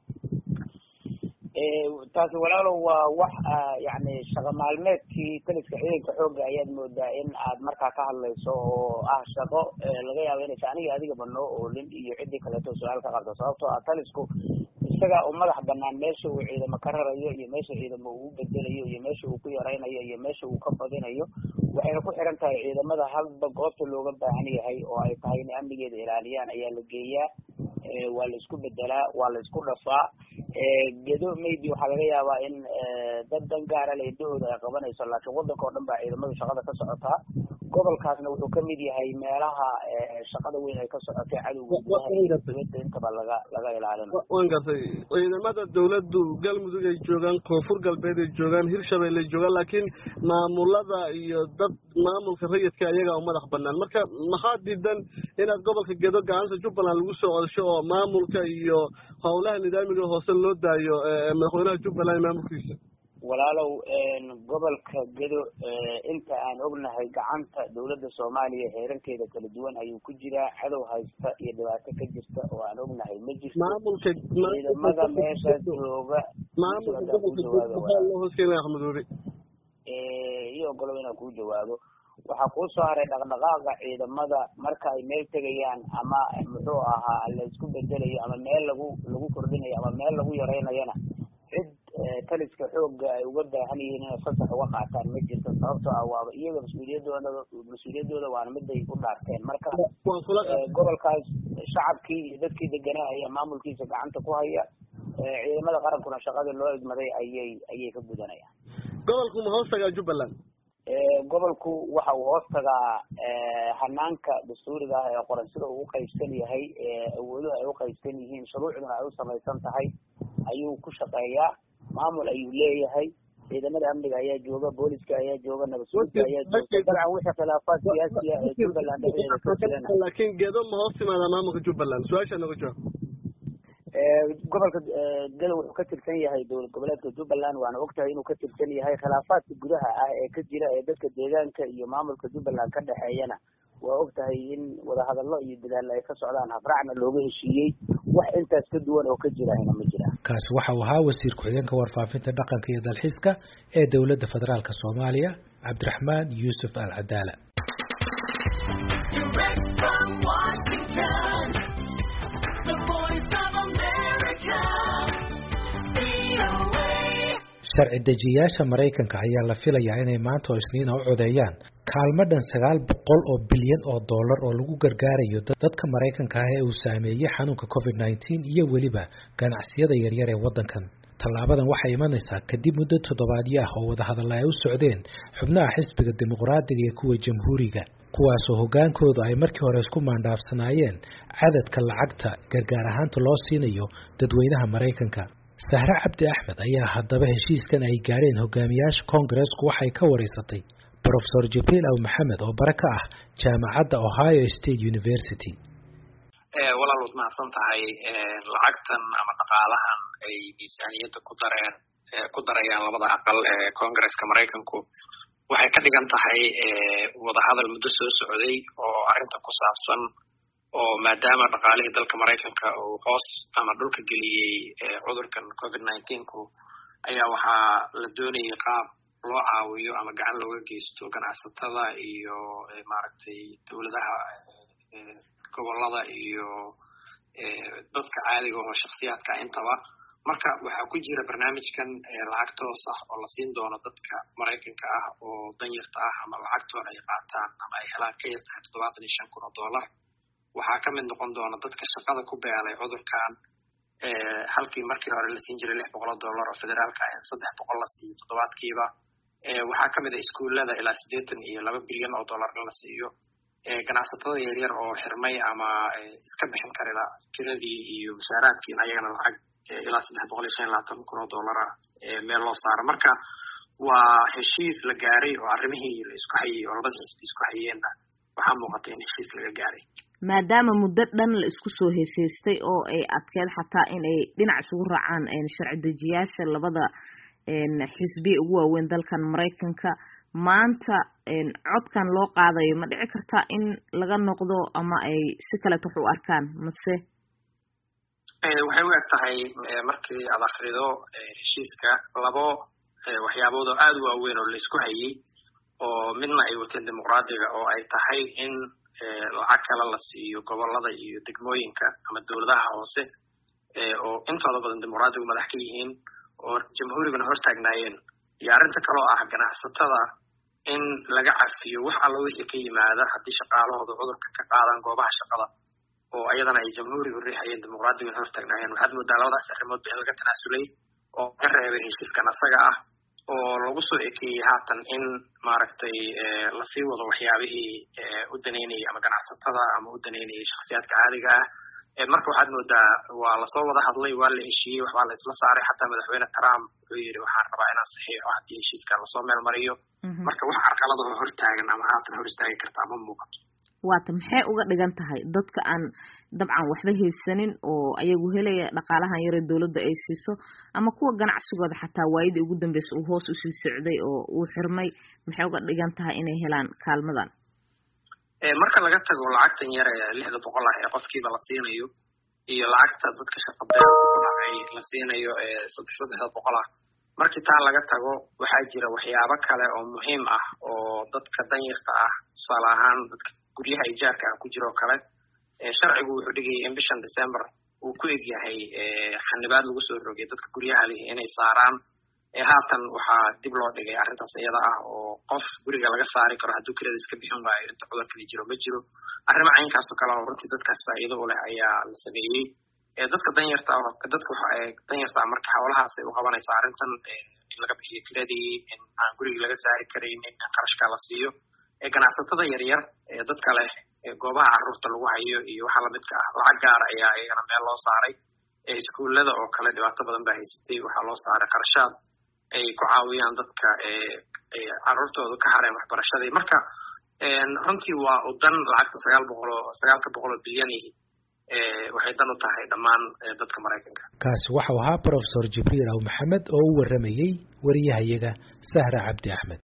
taas walaalo waa wax yani shaqo maalmeedkii taliska ciidanka xoogga ayaad moodaa in aad markaa ka hadlayso oo ah shaqo laga yaabo inay aniga adiga bano oo lin iyo cidii kale oo su'aal ka qabto sababtoo ah talisku isaga oo madax banaan meesha uu ciidamo ka rarayo iyo meesha ciidamo uu bedelayo iyo meesha uu ku yareynayo iyo meesha uu ka badinayo waxay ku xiran tahay ciidamada halba goobta looga baahan yahay oo ay tahay in amnigeeda ilaaliyaan ayaa la geeyaa waa la isku bedelaa waa la isku dhafaa gedo maybe waxa laga yaabaa in dad dan gaar ah leedooda ay qabanayso laakiin wadanka oo dhan baa ciidamada shaqada ka socotaa gobolkaasna wuxuu ka mid yahay meelaha shaqada weyn ay ka socotay cadawga dibadda intaba laga ilaalinayo waan gartay ciidamada dawladdu galmudug ay joogaan koonfur galbeed ay joogaan hirshabeelle ay joogaan laakiin maamulada iyo dad maamulka rayidka ayaga oo madax bannaan marka maxaa diidan inaad gobolka gedo gacanta Jubbaland lagu soo codasho oo maamulka iyo howlaha nidaamiga hoose loo daayo madaxweynaha Jubbaland maamulkiisa walaalow gobolka Gedo inta aan ognahay gacanta dawladda Soomaaliya heerankeeda kala duwan ayuu ku jiraa cadow haysta iyo dhibaato ka jirta oo aan ognahay ma jirto maamulka ciidamada meesha jooga maamulka gobolka Gedo loo hooskeenay Axmed Wari iyo golow inaan ku jawaabo waxaa ku soo haray dhaqdhaqaaqa ciidamada marka ay meel tegayaan ama muxuu ahaa la isku bedelayo ama meel lagu kordhinayo ama meel lagu yareynayana cid taliska xoogga ay uga baahan yihiin inay fasax uga qaataan ma jirto sababtoo ah waaba iyaga mas-uuliyadooda waana miday u dhaarteen marka gobolkaas shacabkii iyo dadkii deganaa ayaa maamulkiisa gacanta ku haya ciidamada qarankuna shaqadii loo idmaday ayay ka gudanayaan. gobolku ma hoos tagaa Jubbaland? gobolku waxa uu hoos tagaa hanaanka dastuuriga ah ee qoran sida uu u qaybsan yahay awooduhu ay u qaybsan yihiin shuruucduna ay u samaysan tahay ayuu ku shaqeeyaa maamul ayuu leeyahay ciidamada amniga ayaa jooga booliska ayaa jooga nabadsuudka ayaa jooga dabcan wixii khilaafaad siyaasi ah ee Jubbaland dhexdeeda ka jirana laakiin geedo ma hoos timaada maamulka Jubbaland su-aasha naga jawaab. gobolka Gado wuxuu ka tirsan yahay dowlad goboleedka Jubbaland waana ogtahay inuu ka tirsan yahay khilaafaadka gudaha ah ee ka jira ee dadka deegaanka iyo maamulka Jubbaland ka dhaxeeyana waa ogtahay in wadahadallo iyo dadaal ay ka socdaan habracna looga heshiiyey wax intaas ka duwan oo ka jirahayna ma jiraan. kaasi waxa uu ahaa wasiir ku-xigeenka warfaafinta dhaqanka iyo dalxiiska ee dowladda federaalka Soomaaliya Cabdiraxmaan Yuusuf Al-Cadaala. sharci dejiyaasha Mareykanka ayaa la filayaa inay maanta oo Isniin u codeeyaan kaalmo dhan 900 oo bilyan oo dollar oo lagu gargaarayo dadka Mareykanka ah ee uu saameeyay xanuunka COVID-19 iyo waliba ganacsiyada yaryar ee wadankan. Tallaabadan waxay imanaysaa kadib muddo toddobaadyo ah oo wadahadal ay u socdeen xubnaha xisbiga dimuqraadiga iyo kuwa jamhuuriga kuwaasoo hogaankoodu ay markii hore isku maandhaafsanaayeen cadadka lacagta gargaar ahaanta loo siinayo dadweynaha Mareykanka. Sahra Cabdi Axmed ayaa haddaba heshiiskan ay gaareen hogaamiyaasha Congress-ku waxay ka wareysatay Professor Jibril Aw Maxamed oo bara ka ah jaamacadda Ohio State University. walaal waad mahadsan tahay lacagtan ama dhaqaalahan ay miisaaniyadda ku darayaan labada aqal ee Congress-ka Mareykanku waxay ka dhigan tahay wadahadal muddo soo socday oo arrinta ku saabsan oo maadaama dhaqaalihii dalka Mareykanka uu hoos ama dhulka geliyey cudurkan COVID-19ku ayaa waxaa la doonayay qaab loo caawiyo ama gacan looga geysto ganacsatada iyo maaragtay dowladaha gobolada iyo dadka caadiga oo shakhsiyaadka intaba marka waxaa ku jira barnaamijkan lacag toos ah oo la siin doono dadka Mareykanka ah oo danyarta ah ama lacagtooda ay qaataan ama ay helaan ka yar tahay $75,000 waxaa ka mid noqon doona dadka shaqada ku beelay cudurkan halkii markii hore la siin jiray $600 oo federaalka ah 300 la siiyo toddobaadkiiba waxaa ka mid ah iskuulada ilaa $82 bilyan oo dollar la siiyo ganacsatada yaryar oo xirmay ama iska bixin karila kiradii iyo mushaaraadkiina ayagana lacag ilaa $325,000 meel loo saaro marka waa heshiis la gaaray oo arrimihii la isku hayay oo labada xisbi isku hayeenna waxaa muuqata in heshiis laga gaaray maadaama muddo dhan la isku soo heshiistay oo ay adkeed xataa in ay dhinac isugu raacaan sharci dejiyaasha labada xisbi ugu waaweyn dalkan Mareykanka maanta codkan loo qaadayo ma dhici kartaa in laga noqdo ama ay si kale wax u arkaan mase waxay u egtahay markii aad akhrido heshiiska labo waxyaabood oo aad u waaweyn oo la isku hayay oo midna ay wateen dimuqraadiga oo ay tahay in lacag kale la siiyo gobolada iyo degmooyinka ama dowladaha hoose oo intooda badan dimuqraadigu madax ka yihiin oo jamhuuriguna hortaagnaayeen iyo arrinta kaloo ah ganacsatada in laga cafiyo wax alla wixii ka yimaada haddii shaqaalahooda cudurka ka qaadaan goobaha shaqada oo ayadana ay jamhuurigu riixayeen dimuqraadiguna hortaagnaayeen waxaad moodaa labadaas arrimoodba in laga tanaasulay oo ka reebay heshiiskan asaga ah oo lagu soo ekeeyey haatan in maaragtay lasii wado waxyaabihii u daneynayay ama ganacsatada ama u daneynayay shakhsiyaadka caadiga ah marka waxaad moodaa waa lasoo wada hadlay waa la heshiiyey waxbaa la isla saaray xataa madaxweyne Trump wuxuu yidhi waxaan rabaa inaan saxiixo haddii heshiiskan lasoo meel mariyo marka wax carqaladoo hortaagan ama haatan hor istaagi kartaa ma muuqato waata maxay uga dhigan tahay dadka aan dabcan waxba haysanin oo ayagu helaya dhaqaalahan yar ee dawladda ay siiso ama kuwa ganacsigooda xataa waayidii ugu dambeysay uu hoos u sii socday oo uu xirmay maxay uga dhigan tahay inay helaan kaalmadan marka laga tago lacagtan yar ee $600 ee qofkiiba la siinayo iyo lacagta dadka shaqadeeda ku dhacay la siinayo ee $300 markii taa laga tago waxaa jira waxyaabo kale oo muhiim ah oo dadka danyarta ah tusaale ahaan dadka guryaha ijaarka ah ku jiro kale sharcigu wuxuu dhigayay in bishan December uu ku eg yahay xanibaad lagu soo rogay dadka guryaha leh inay saaraan haatan waxaa dib loo dhigay arrintaas iyada ah oo qof guriga laga saari karo hadduu kirada iska bixin waayo inta cudurkani jiro ma jiro arrimo caynkaas oo kale oo runtii dadkaas faa'iido u leh ayaa la sameeyey dadka danyarta marka hawlahaas ay u qabanaysa arrintan in laga bixiyo kiradii in aan gurigii laga saari karayn in qarashka la siiyo ganacsatada yaryar dadka leh goobaha carruurta lagu hayo iyo waxa lamidka ah lacag gaar ayaa iyagana meel loo saaray iskuullada oo kale dhibaato badan baa haysatay waxaa loo saaray qarashaad ay ku caawiyaan dadka carruurtooda ka hareen waxbarashadii marka runtii waa u dan lacagta 900 bilyan waxay dan u tahay dhammaan dadka Mareykanka. kaasi waxa uu ahaa Professor Jibriil Aw Maxamed oo u waramayay wariyahayaga Sahra Cabdi Axmed.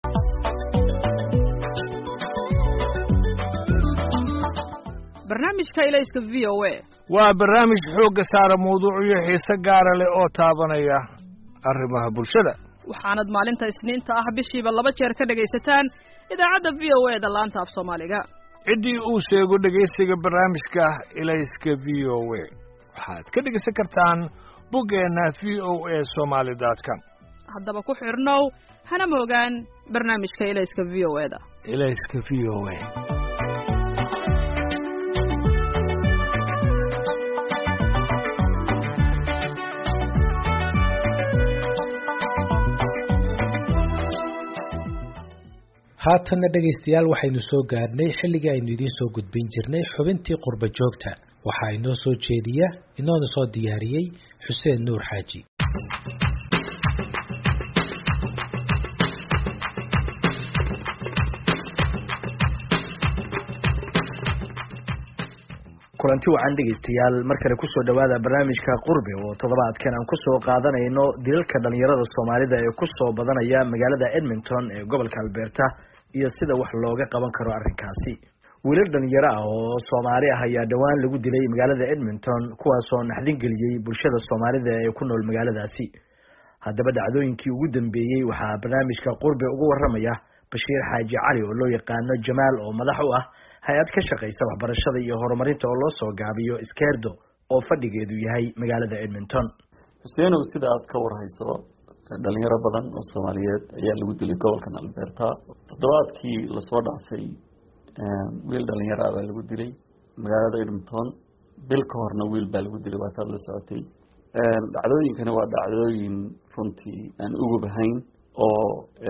barnaamijka ilayska VOA waa barnaamij xooga saara mowduucyo xiiso gaar ah oo taabanaya arrimaha bulshada waxaanad maalinta Isniinta ah bishiiba 2 jeer ka dhagaysataan idaacadda VOA da laanta af Soomaaliga cidii uu sheego dhageysiga barnaamijka ilayska VOA waxaad ka dhageysan kartaan boggeena voasomali.com haddaba ku xirnow hana moogaan barnaamijka ilayska VOA da ilayska VOA haatanna dhegaystayaal waxaynu soo gaarnay xilligii aynu idiin soo gudbin jirnay xubintii qurba joogta waxaa inoo soo jeediya inoona soo diyaariyey Xuseen Nuur Xaaji kulanti wacan dhegeystayaal markale ku soo dhawaada barnaamijka qurbe oo toddobaadkan aan ku soo qaadanayno dilalka dhalinyarada Soomaalida ee ku soo badanaya magaalada Edmonton ee gobolka Alberta iyo sida wax looga qaban karo arrinkaasi wiilal dhalinyaro ah oo Soomaali ah ayaa dhawaan lagu dilay magaalada Edmonton kuwaas oo naxdin geliyay bulshada Soomaalida ee ku nool magaaladaasi haddaba dhacdooyinkii ugu dambeeyay waxaa barnaamijka qurbe ugu waramaya Bashiir Xaaji Cali oo loo yaqaano Jamaal oo madax u ah hay'ad ka shaqeysa waxbarashada iyo horumarinta oo loo soo gaabiyo Iskeerdo oo fadhigeedu yahay magaalada Edmonton Hussein sida aad ka warhayso dhalinyaro badan oo Soomaaliyeed ayaa lagu dilay gobolkan Alberta toddobaadkii la soo dhaafay wiil dhalinyaro ah lagu dilay magaalada Edmonton bil ka horna wiil baa lagu dilay waa la socotay dhacdooyinkana waa dhacdooyin runtii aan ugu bahayn oo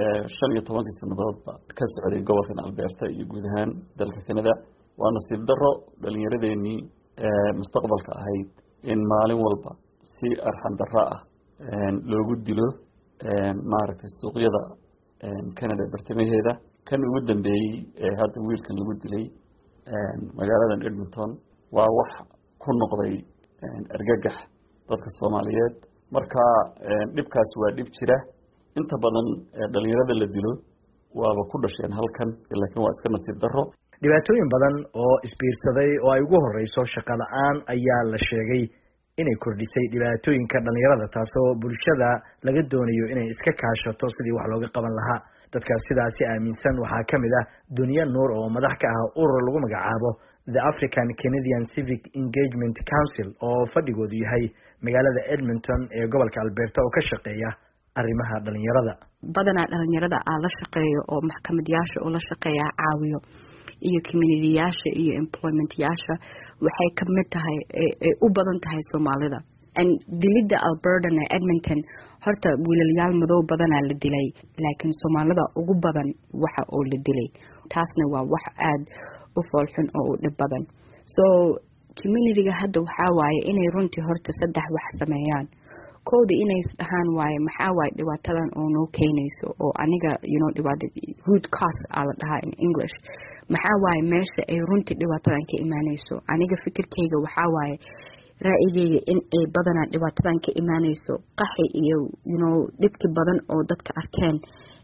15 sanadoodba ka socday gobolkan Alberta iyo guud ahaan dalka Canada waa nasiib darro dhalinyaradeenii mustaqbalka ahayd in maalin walba si arxan darro ah loogu dilo maaragtay suuqyada Canada bartamaheeda kan ugu dambeeyay hadda wiilkan lagu dilay magaaladan Edmonton waa wax ku noqday argagax dadka Soomaaliyeed marka dhibkaas waa dhib jira inta badan dhalinyarada la dilo waaba ku dhasheen halkan laakiin waa iska nasiib darro dhibaatooyin badan oo isbiirsaday oo ay ugu horeyso shaqo la'aan ayaa la sheegay inay kordhisay dhibaatooyinka dhalinyarada taasoo bulshada laga doonayo inay iska kaashato sidii wax looga qaban lahaa dadka sidaasi aaminsan waxaa ka mid ah Dunya Nuur oo madax ka ah urur lagu magacaabo The African Canadian Civic Engagement Council oo fadhigoodu yahay magaalada Edmonton ee gobolka Alberta oo ka shaqeeya arrimaha dhalinyarada badanaa dhalinyarada la shaqeeyo oo maxkamadayaasha oo la shaqeeya caawiyo iyo community-yaasha iyo employment-yaasha waxay ka mid tahay u badan tahay Soomaalida dilida Alberta iyo Edmonton horta wiilalyaal madow badanaa la dilay laakiin Soomaalida ugu badan waxa oo la dilay taasna waa wax aad u foolxun oo u dhib badan so community-ga hadda waxa waaye inay runtii horta saddex wax sameeyaan kooda inay dhahaan waaye maxaa waaye dhibaatadan oo noo keenayso oo aniga dhibaato root cause la dhahaa in English maxaa waaye meesha ay runtii dhibaatadan ka imaanayso aniga fikirkayga waxaa waaye ra'yigayga in ay badanaa dhibaatadan ka imaanayso qaxi iyo dhibki badan oo dadka arkeen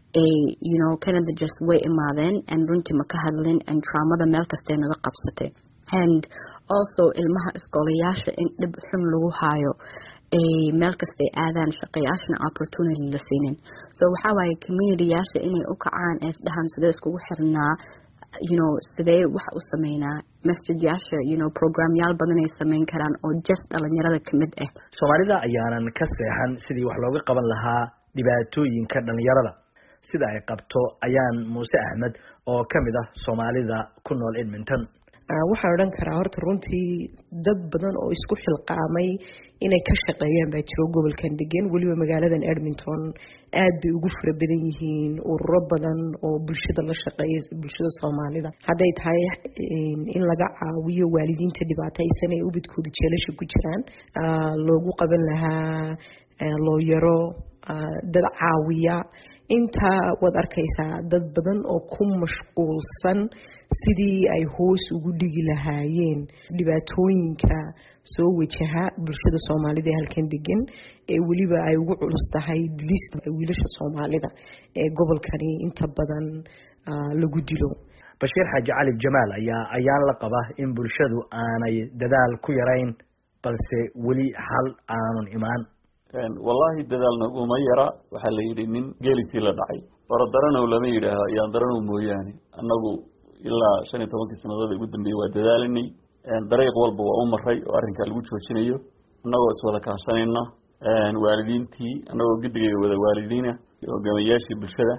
Canada just way imaadeen and runtii ma ka hadlin and traumada meel kastay naga qabsatay and also ilmaha iskoolayaasha in dhib xun lagu haayo meel kastay aadaan shaqayaashna opportunity la siinin so waxaa waaye community-yaasha inay u kacaan ee dhahan sidee iskugu xirnaa sidee wax u sameynaa masjidyaasha programyaal badan ay sameyn karaan oo just dhalinyarada kamid ah. Soomaalida ayaanan ka seexan sidii wax looga qaban lahaa dhibaatooyinka dhalinyarada sida ay qabto ayaan Muuse Axmed oo kamid ah Soomaalida ku nool Edmonton. waxaan odhan karaa horta runtii dad badan oo isku xilqaamay inay ka shaqeeyaan baa jiro gobolkan degan weliba magaaladan Edmonton aad bay ugu fara badan yihiin ururo badan oo bulshada la shaqeeya bulshada Soomaalida hadday tahay in laga caawiyo waalidiinta dhibaataysan ee ubadkooda jeelasha ku jiraan loogu qaban lahaa looyaro dad caawiya inta wad arkaysaa dad badan oo ku mashquulsan sidii ay hoos ugu dhigi lahaayeen dhibaatooyinka soo wajaha bulshada Soomaalida halkan degan ee waliba ay ugu culus tahay dilista wiilasha Soomaalida ee gobolkani inta badan lagu dilo. Bashiir Xaaji Cali Jamaal ayaa la qaba in bulshadu aanay dadaal ku yarayn balse wali hal aanun imaan. wallahi dadaalna uma yara waxa la yiri nin geelisi la dhacay waradarana lama yiraahdo ayaan darano mooyaane annagu ilaa 15 sanadood ugu dambeeyay waa dadaalinay dariiq walba waa u maray oo arrinka lagu joojinayo annagoo is wada kaashanayna waalidiintii annagoo gidigay wada waalidiina iyo gamayaashii bulshada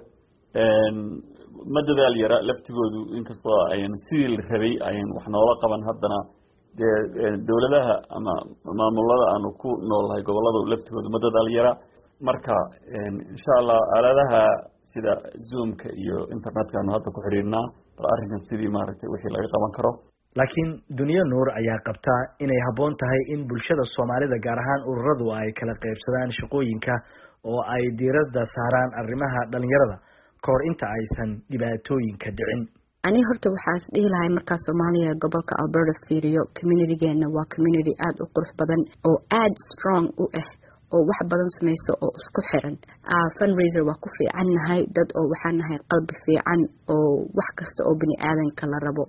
ma dadaal yara laftigoodu inkastoo ayaan sidii la rabay ayaan wax noola qaban haddana dawladaha ama maamulada aanu ku noolahay gobolada laftigooda ma dadaal yara marka insha Allah aaladaha sida Zoom-ka iyo internet-ka aanu hadda ku xiriirnaa arrinkan sidii maaragtay wixii laga qaban karo. laakiin Dunya Nuur ayaa qabta inay haboon tahay in bulshada Soomaalida gaar ahaan ururadu ay kala qaybsadaan shaqooyinka oo ay diiradda saaraan arrimaha dhalinyarada kahor inta aysan dhibaatooyinka dhicin. ani horta waxaas dhihi lahay markaa Soomaaliya gobolka Alberta fiiriyo community-geena waa community aad u qurux badan oo aad strong u ah oo wax badan sameeyso oo isku xiran fundraiser waa ku fiicannahay dad oo waxaan nahay qalbi fiican oo wax kasta oo bini aadanka la rabo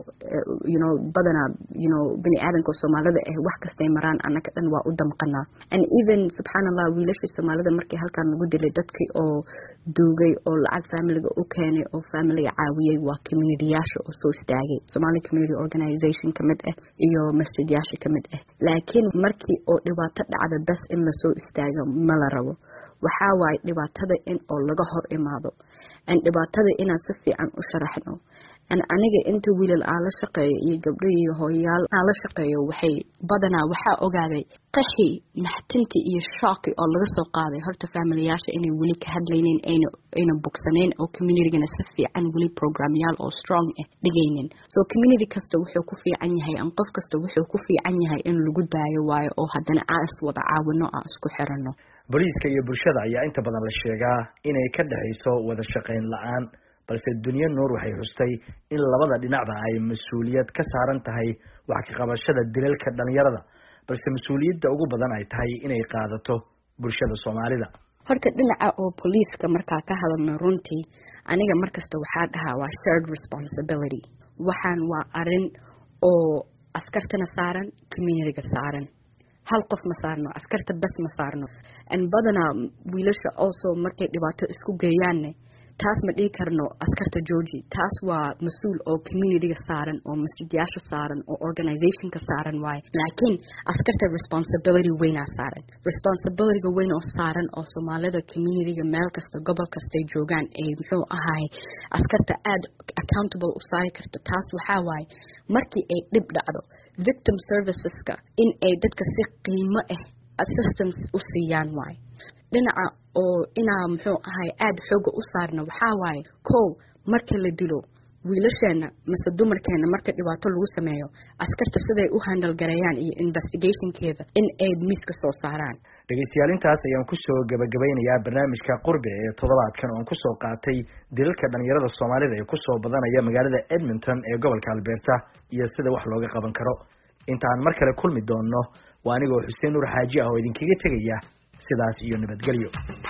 badana bini aadanka Soomaalida wax kasta ay maraan annaka dhan waa u damqanaa and even subhanallah wiilasha Soomaalida markii halkan lagu dilay dadkii oo duugay oo lacag familiga u keenay oo familiga caawiyay waa community-yaasha oo soo istaagay Somali Community Organization kamid ah iyo masjidyaasha kamid ah laakiin markii oo dhibaato dhacda bas in la soo istaago ma la rabo waxa waay dhibaatada in oo laga hor imaado aan dhibaatada inaan si fiican u sharaxno aan aniga inta wiilal aan la shaqeeyo iyo gabdho iyo hooyaal aan la shaqeeyo waxay badanaa waxa ogaaday qaxi naxtinti iyo shock oo laga soo qaaday horta familiyaasha inay wali ka hadlayeen ayna bogsaneen oo community-gana si fiican wali programyaal oo strong ah dhigayeen so community kasta wuxuu ku fiican yahay aan qof kasta wuxuu ku fiican yahay in lagu daayo waayo oo haddana aas wada caawino aan isku xirano. Booliiska iyo bulshada ayaa inta badan la sheegaa inay ka dhaxayso wada shaqayn la'aan balse Dunya Nuur waxay xustay in labada dhinacba ay mas'uuliyad ka saaran tahay wax ka qabashada dilalka dhalinyarada balse mas'uuliyadda ugu badan ay tahay inay qaadato bulshada Soomaalida. horta dhinaca oo poliiska markaa ka hadalno runtii aniga markasta waxaa dhahaa waa shared responsibility waxaan waa arin oo askartana saaran community-ga saaran hal qof ma saarno askarta bas ma saarno and badana wiilasha also markay dhibaato isku geeyaanne taas ma dhigi karno askarta Georgi taas waa mas'uul oo community-ga saaran oo masjidyaasha saaran oo organization-ka saaran waay laakiin askarta responsibility weyna saaran responsibility-ga weyn oo saaran oo Soomaalida community-ga meel kasta gobol kasta ay joogaan ay muxuu ahaay askarta aad accountable u saari karto taas waxa waay markii ay dhib dhacdo victim services-ka in ay dadka si qiimo ah assistance u siiyaan waay dhinaca oo inaa muxuu ahaay aad xooga u saarno waxa waaye marka la dilo wiilasheena mise dumarkeena marka dhibaato lagu sameeyo askarta siday u handle gareeyaan iyo investigationkeeda in ay miiska soo saaraan. dhageystayaal intaas ayaan ku soo gabagabeynayaa barnaamijka qurbe ee toddobaadkan oo ku soo qaatay dilalka dhalinyarada Soomaalida ee ku soo badanaya magaalada Edmonton ee gobolka Alberta iyo sida wax looga qaban karo intaan mar kale kulmi doono waa anigoo Xuseen Nuur Xaaji ah oo idinkaga tagaya sidaas iyo nabadgelyo.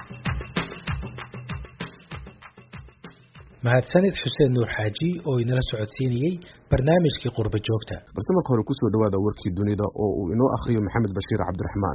mahadsanid Xuseen Nuur Xaaji oo inala socodsiinayay barnaamijkii qurba joogta. balse marka hore ku soo dhawaada warkii dunida oo uu inoo akhriyo Maxamed Bashiir Cabdiraxmaan.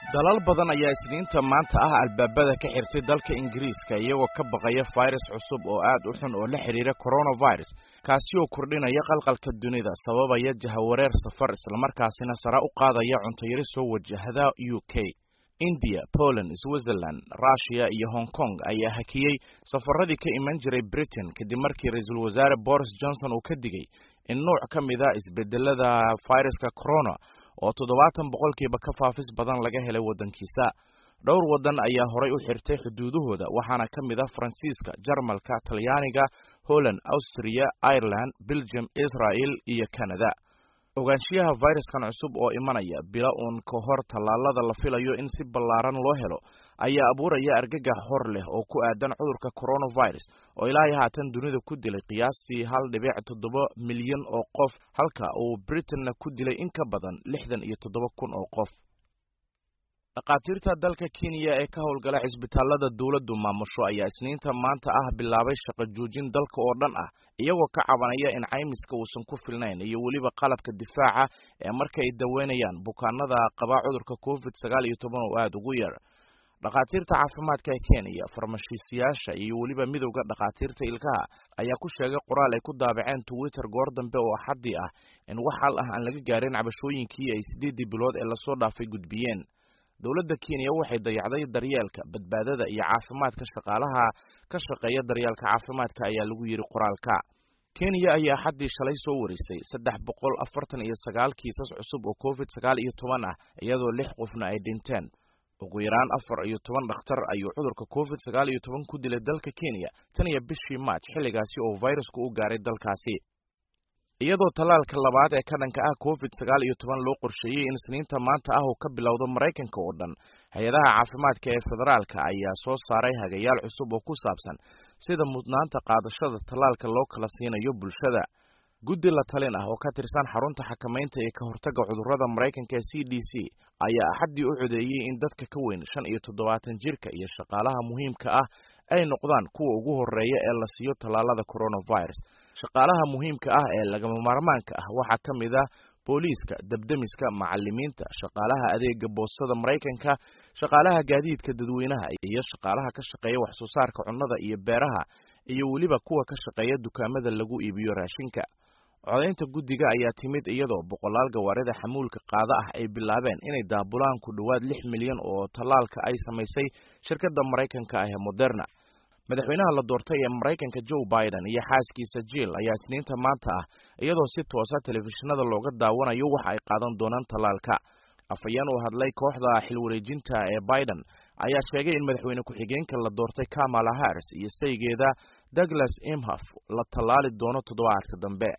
dalal badan ayaa isniinta maanta ah albaabada ka xirtay dalka Ingiriiska iyagoo ka baqaya virus cusub oo aad u xun oo la xiriira coronavirus kaasi oo kordhinaya qalqalka dunida sababaya jahawareer safar isla markaasina sare u qaadaya cunto yari soo wajahda UK India, Poland, Switzerland, Russia iyo Hong Kong ayaa hakiyay safaradii ka iman jiray Britain kadib markii ra'iisul wasaare Boris Johnson uu ka digay in nooc ka mid ah isbedelada viruska corona oo 70% ka faafis badan laga helay wadankiisa. Dhowr wadan ayaa horay u xirtay xuduudahooda waxaana ka mid ah Faransiiska, Jarmalka, Talyaaniga, Holland, Austria, Ireland, Belgium, Israel iyo Canada. Ogaanshiyaha viruskan cusub oo imanaya bila uun ka hor tallaalada la filayo in si ballaaran loo helo ayaa abuuraya argagax hor leh oo ku aadan cudurka coronavirus oo ilaa haatan dunida ku dilay qiyaastii 1.7 milyan oo qof halka uu Britain ku dilay in ka badan 67,000 oo qof. dhaqaatiirta dalka Kenya ee ka howlgala cisbitaalada dawladdu maamusho ayaa isniinta maanta ah bilaabay shaqo joojin dalka oo dhan ah iyagoo ka cabanaya in caymiska uusan ku filnayn iyo waliba qalabka difaaca ee marka ay daweynayaan bukaanada qaba cudurka COVID-19 oo aad ugu yar. dhaqaatiirta caafimaadka ee Kenya, farmashiistayaasha iyo waliba midowga dhaqaatiirta ilkaha ayaa ku sheegay qoraal ay ku daabaceen Twitter goor dambe oo Axadii ah in wax hal ah aan laga gaarin cabashooyinkii ay 8 bilood ee la soo dhaafay gudbiyeen. dawladda Kenya waxay dayacday daryeelka badbaadada iyo caafimaadka shaqaalaha ka shaqeeya daryeelka caafimaadka ayaa lagu yiri qoraalka. Kenya ayaa xaddii shalay soo warisay 349 kiisas cusub oo COVID-19 ah iyadoo 6 qofna ay dhinteen. ugu yaraan 14 dhakhtar ayuu cudurka COVID-19 ku dilay dalka Kenya tan iyo bishii March xilligaasi oo virusku u gaaray dalkaasi. iyadoo talaalka labaad ee ka dhanka ah COVID-19 loo qorsheeyay in isniinta maanta ah uu ka bilowdo Mareykanka oo dhan, hay'adaha caafimaadka ee federaalka ayaa soo saaray hagayaal cusub oo ku saabsan sida mudnaanta qaadashada talaalka loo kala siinayo bulshada. guddi la talin ah oo ka tirsan xarunta xakamaynta ee ka hortagga cudurrada Mareykanka ee CDC ayaa Axadii u codeeyay in dadka ka weyn 75 jirka iyo shaqaalaha muhiimka ah ay noqdaan kuwa ugu horeeya ee la siiyo talaalada coronavirus. shaqaalaha muhiimka ah ee lagama maarmaanka ah waxaa ka mid ah booliiska, dabdamiska, macallimiinta, shaqaalaha adeega boostada Mareykanka, shaqaalaha gaadiidka dadweynaha iyo shaqaalaha ka shaqeeya wax soo saarka cunnada iyo beeraha iyo waliba kuwa ka shaqeeya dukaamada lagu iibiyo raashinka. codaynta guddiga ayaa timid iyadoo boqolaal gawaarida xamuulka qaada ah ay bilaabeen inay daabulaan ku dhawaad 6 milyan oo talaalka ay samaysay shirkadda Mareykanka ah ee Moderna. madaxweynaha la doortay ee Mareykanka Joe Biden iyo xaaskiisa Jill ayaa isniinta maanta ah iyadoo si toos ah telefishinada looga daawanayo waxa ay qaadan doonaan talaalka. afayeen oo hadlay kooxda xilwareejinta ee Biden ayaa sheegay in madaxweyne ku-xigeenka la doortay Kamala Harris iyo saygeeda Douglas Emhoff la talaali doono toddobaadka dambe.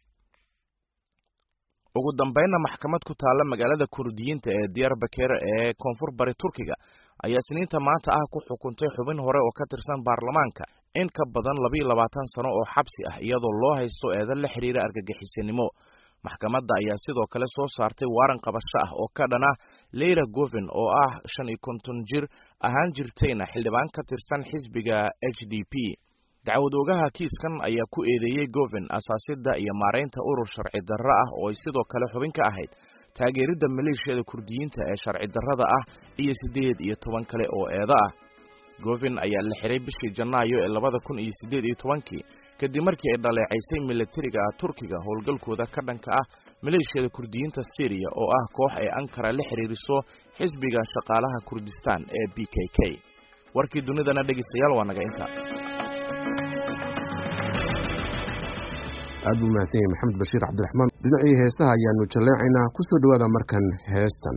ugu dambeynna maxkamad ku taala magaalada Kurdiyiinta ee Diyarbakir ee koonfur bari Turkiga ayaa isniinta maanta ah ku xukuntay xubin hore oo ka tirsan baarlamaanka in ka badan 22 sano oo xabsi ah iyadoo loo haysto eedan la xiriira argagixisanimo. maxkamadda ayaa sidoo kale soo saartay waaran qabasho ah oo ka dhana Leyla Govin oo ah 55 jir ahaan jirtayna xildhibaan ka tirsan xisbiga HDP. dacwad-oogaha kiiskan ayaa ku eedeeyay Govin asaasidda iyo maareynta urur sharci darro ah oo ay sidoo kale xubin ka ahayd taageeridda maleeshiyada Kurdiyiinta ee sharci darrada ah iyo 18 kale oo eedo ah. Govin ayaa la xiray bishii Janaayo ee 2018 kadib markii ay dhaleecaysay militariga Turkiga howlgalkooda ka dhanka ah maleeshiyada Kurdiyiinta Syria oo ah koox ay Ankara la xiriiriso xisbiga shaqaalaha Kurdistan ee PKK. warkii dunidana dhageystayaal waa naga inta. aad buu mahadsan yahay Maxamed Bashiir Cabdiraxmaan. dhinacii heesaha ayaanu jaleecaynaa ku soo dhawaada markan heestan.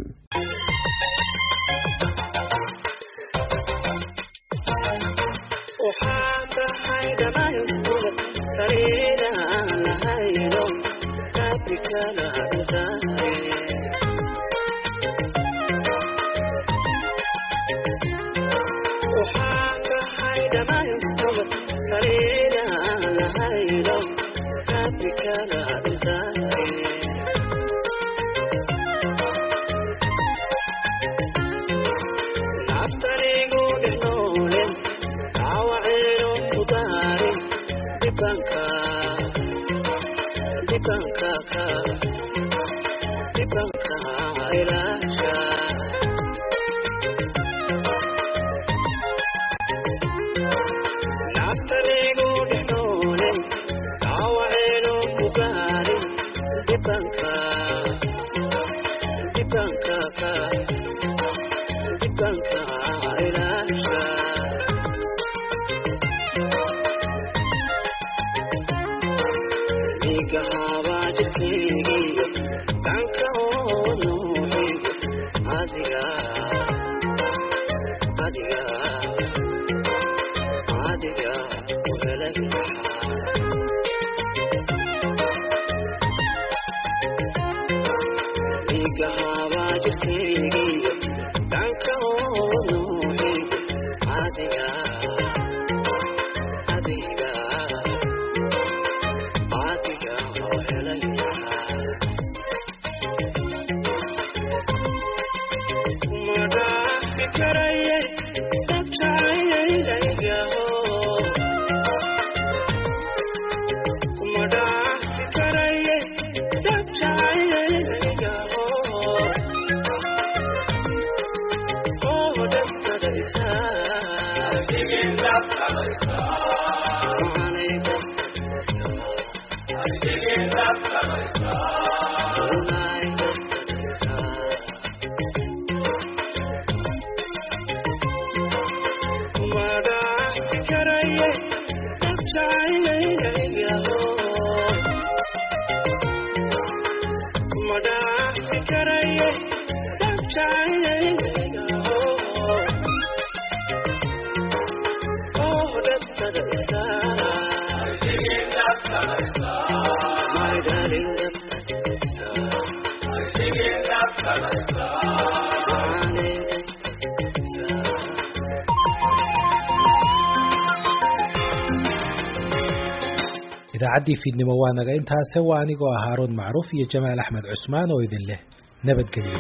idaacadii fiidnimo waa naga intaase waa anigoo ah Haaruun Macruuf iyo Jamaal Axmed Cusmaan oo idin leh nabadgelyo.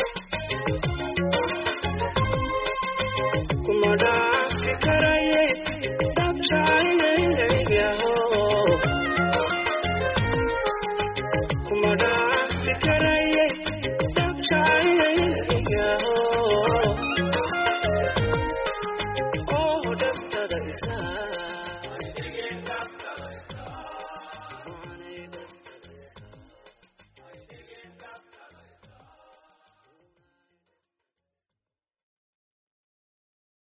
Kumada karaye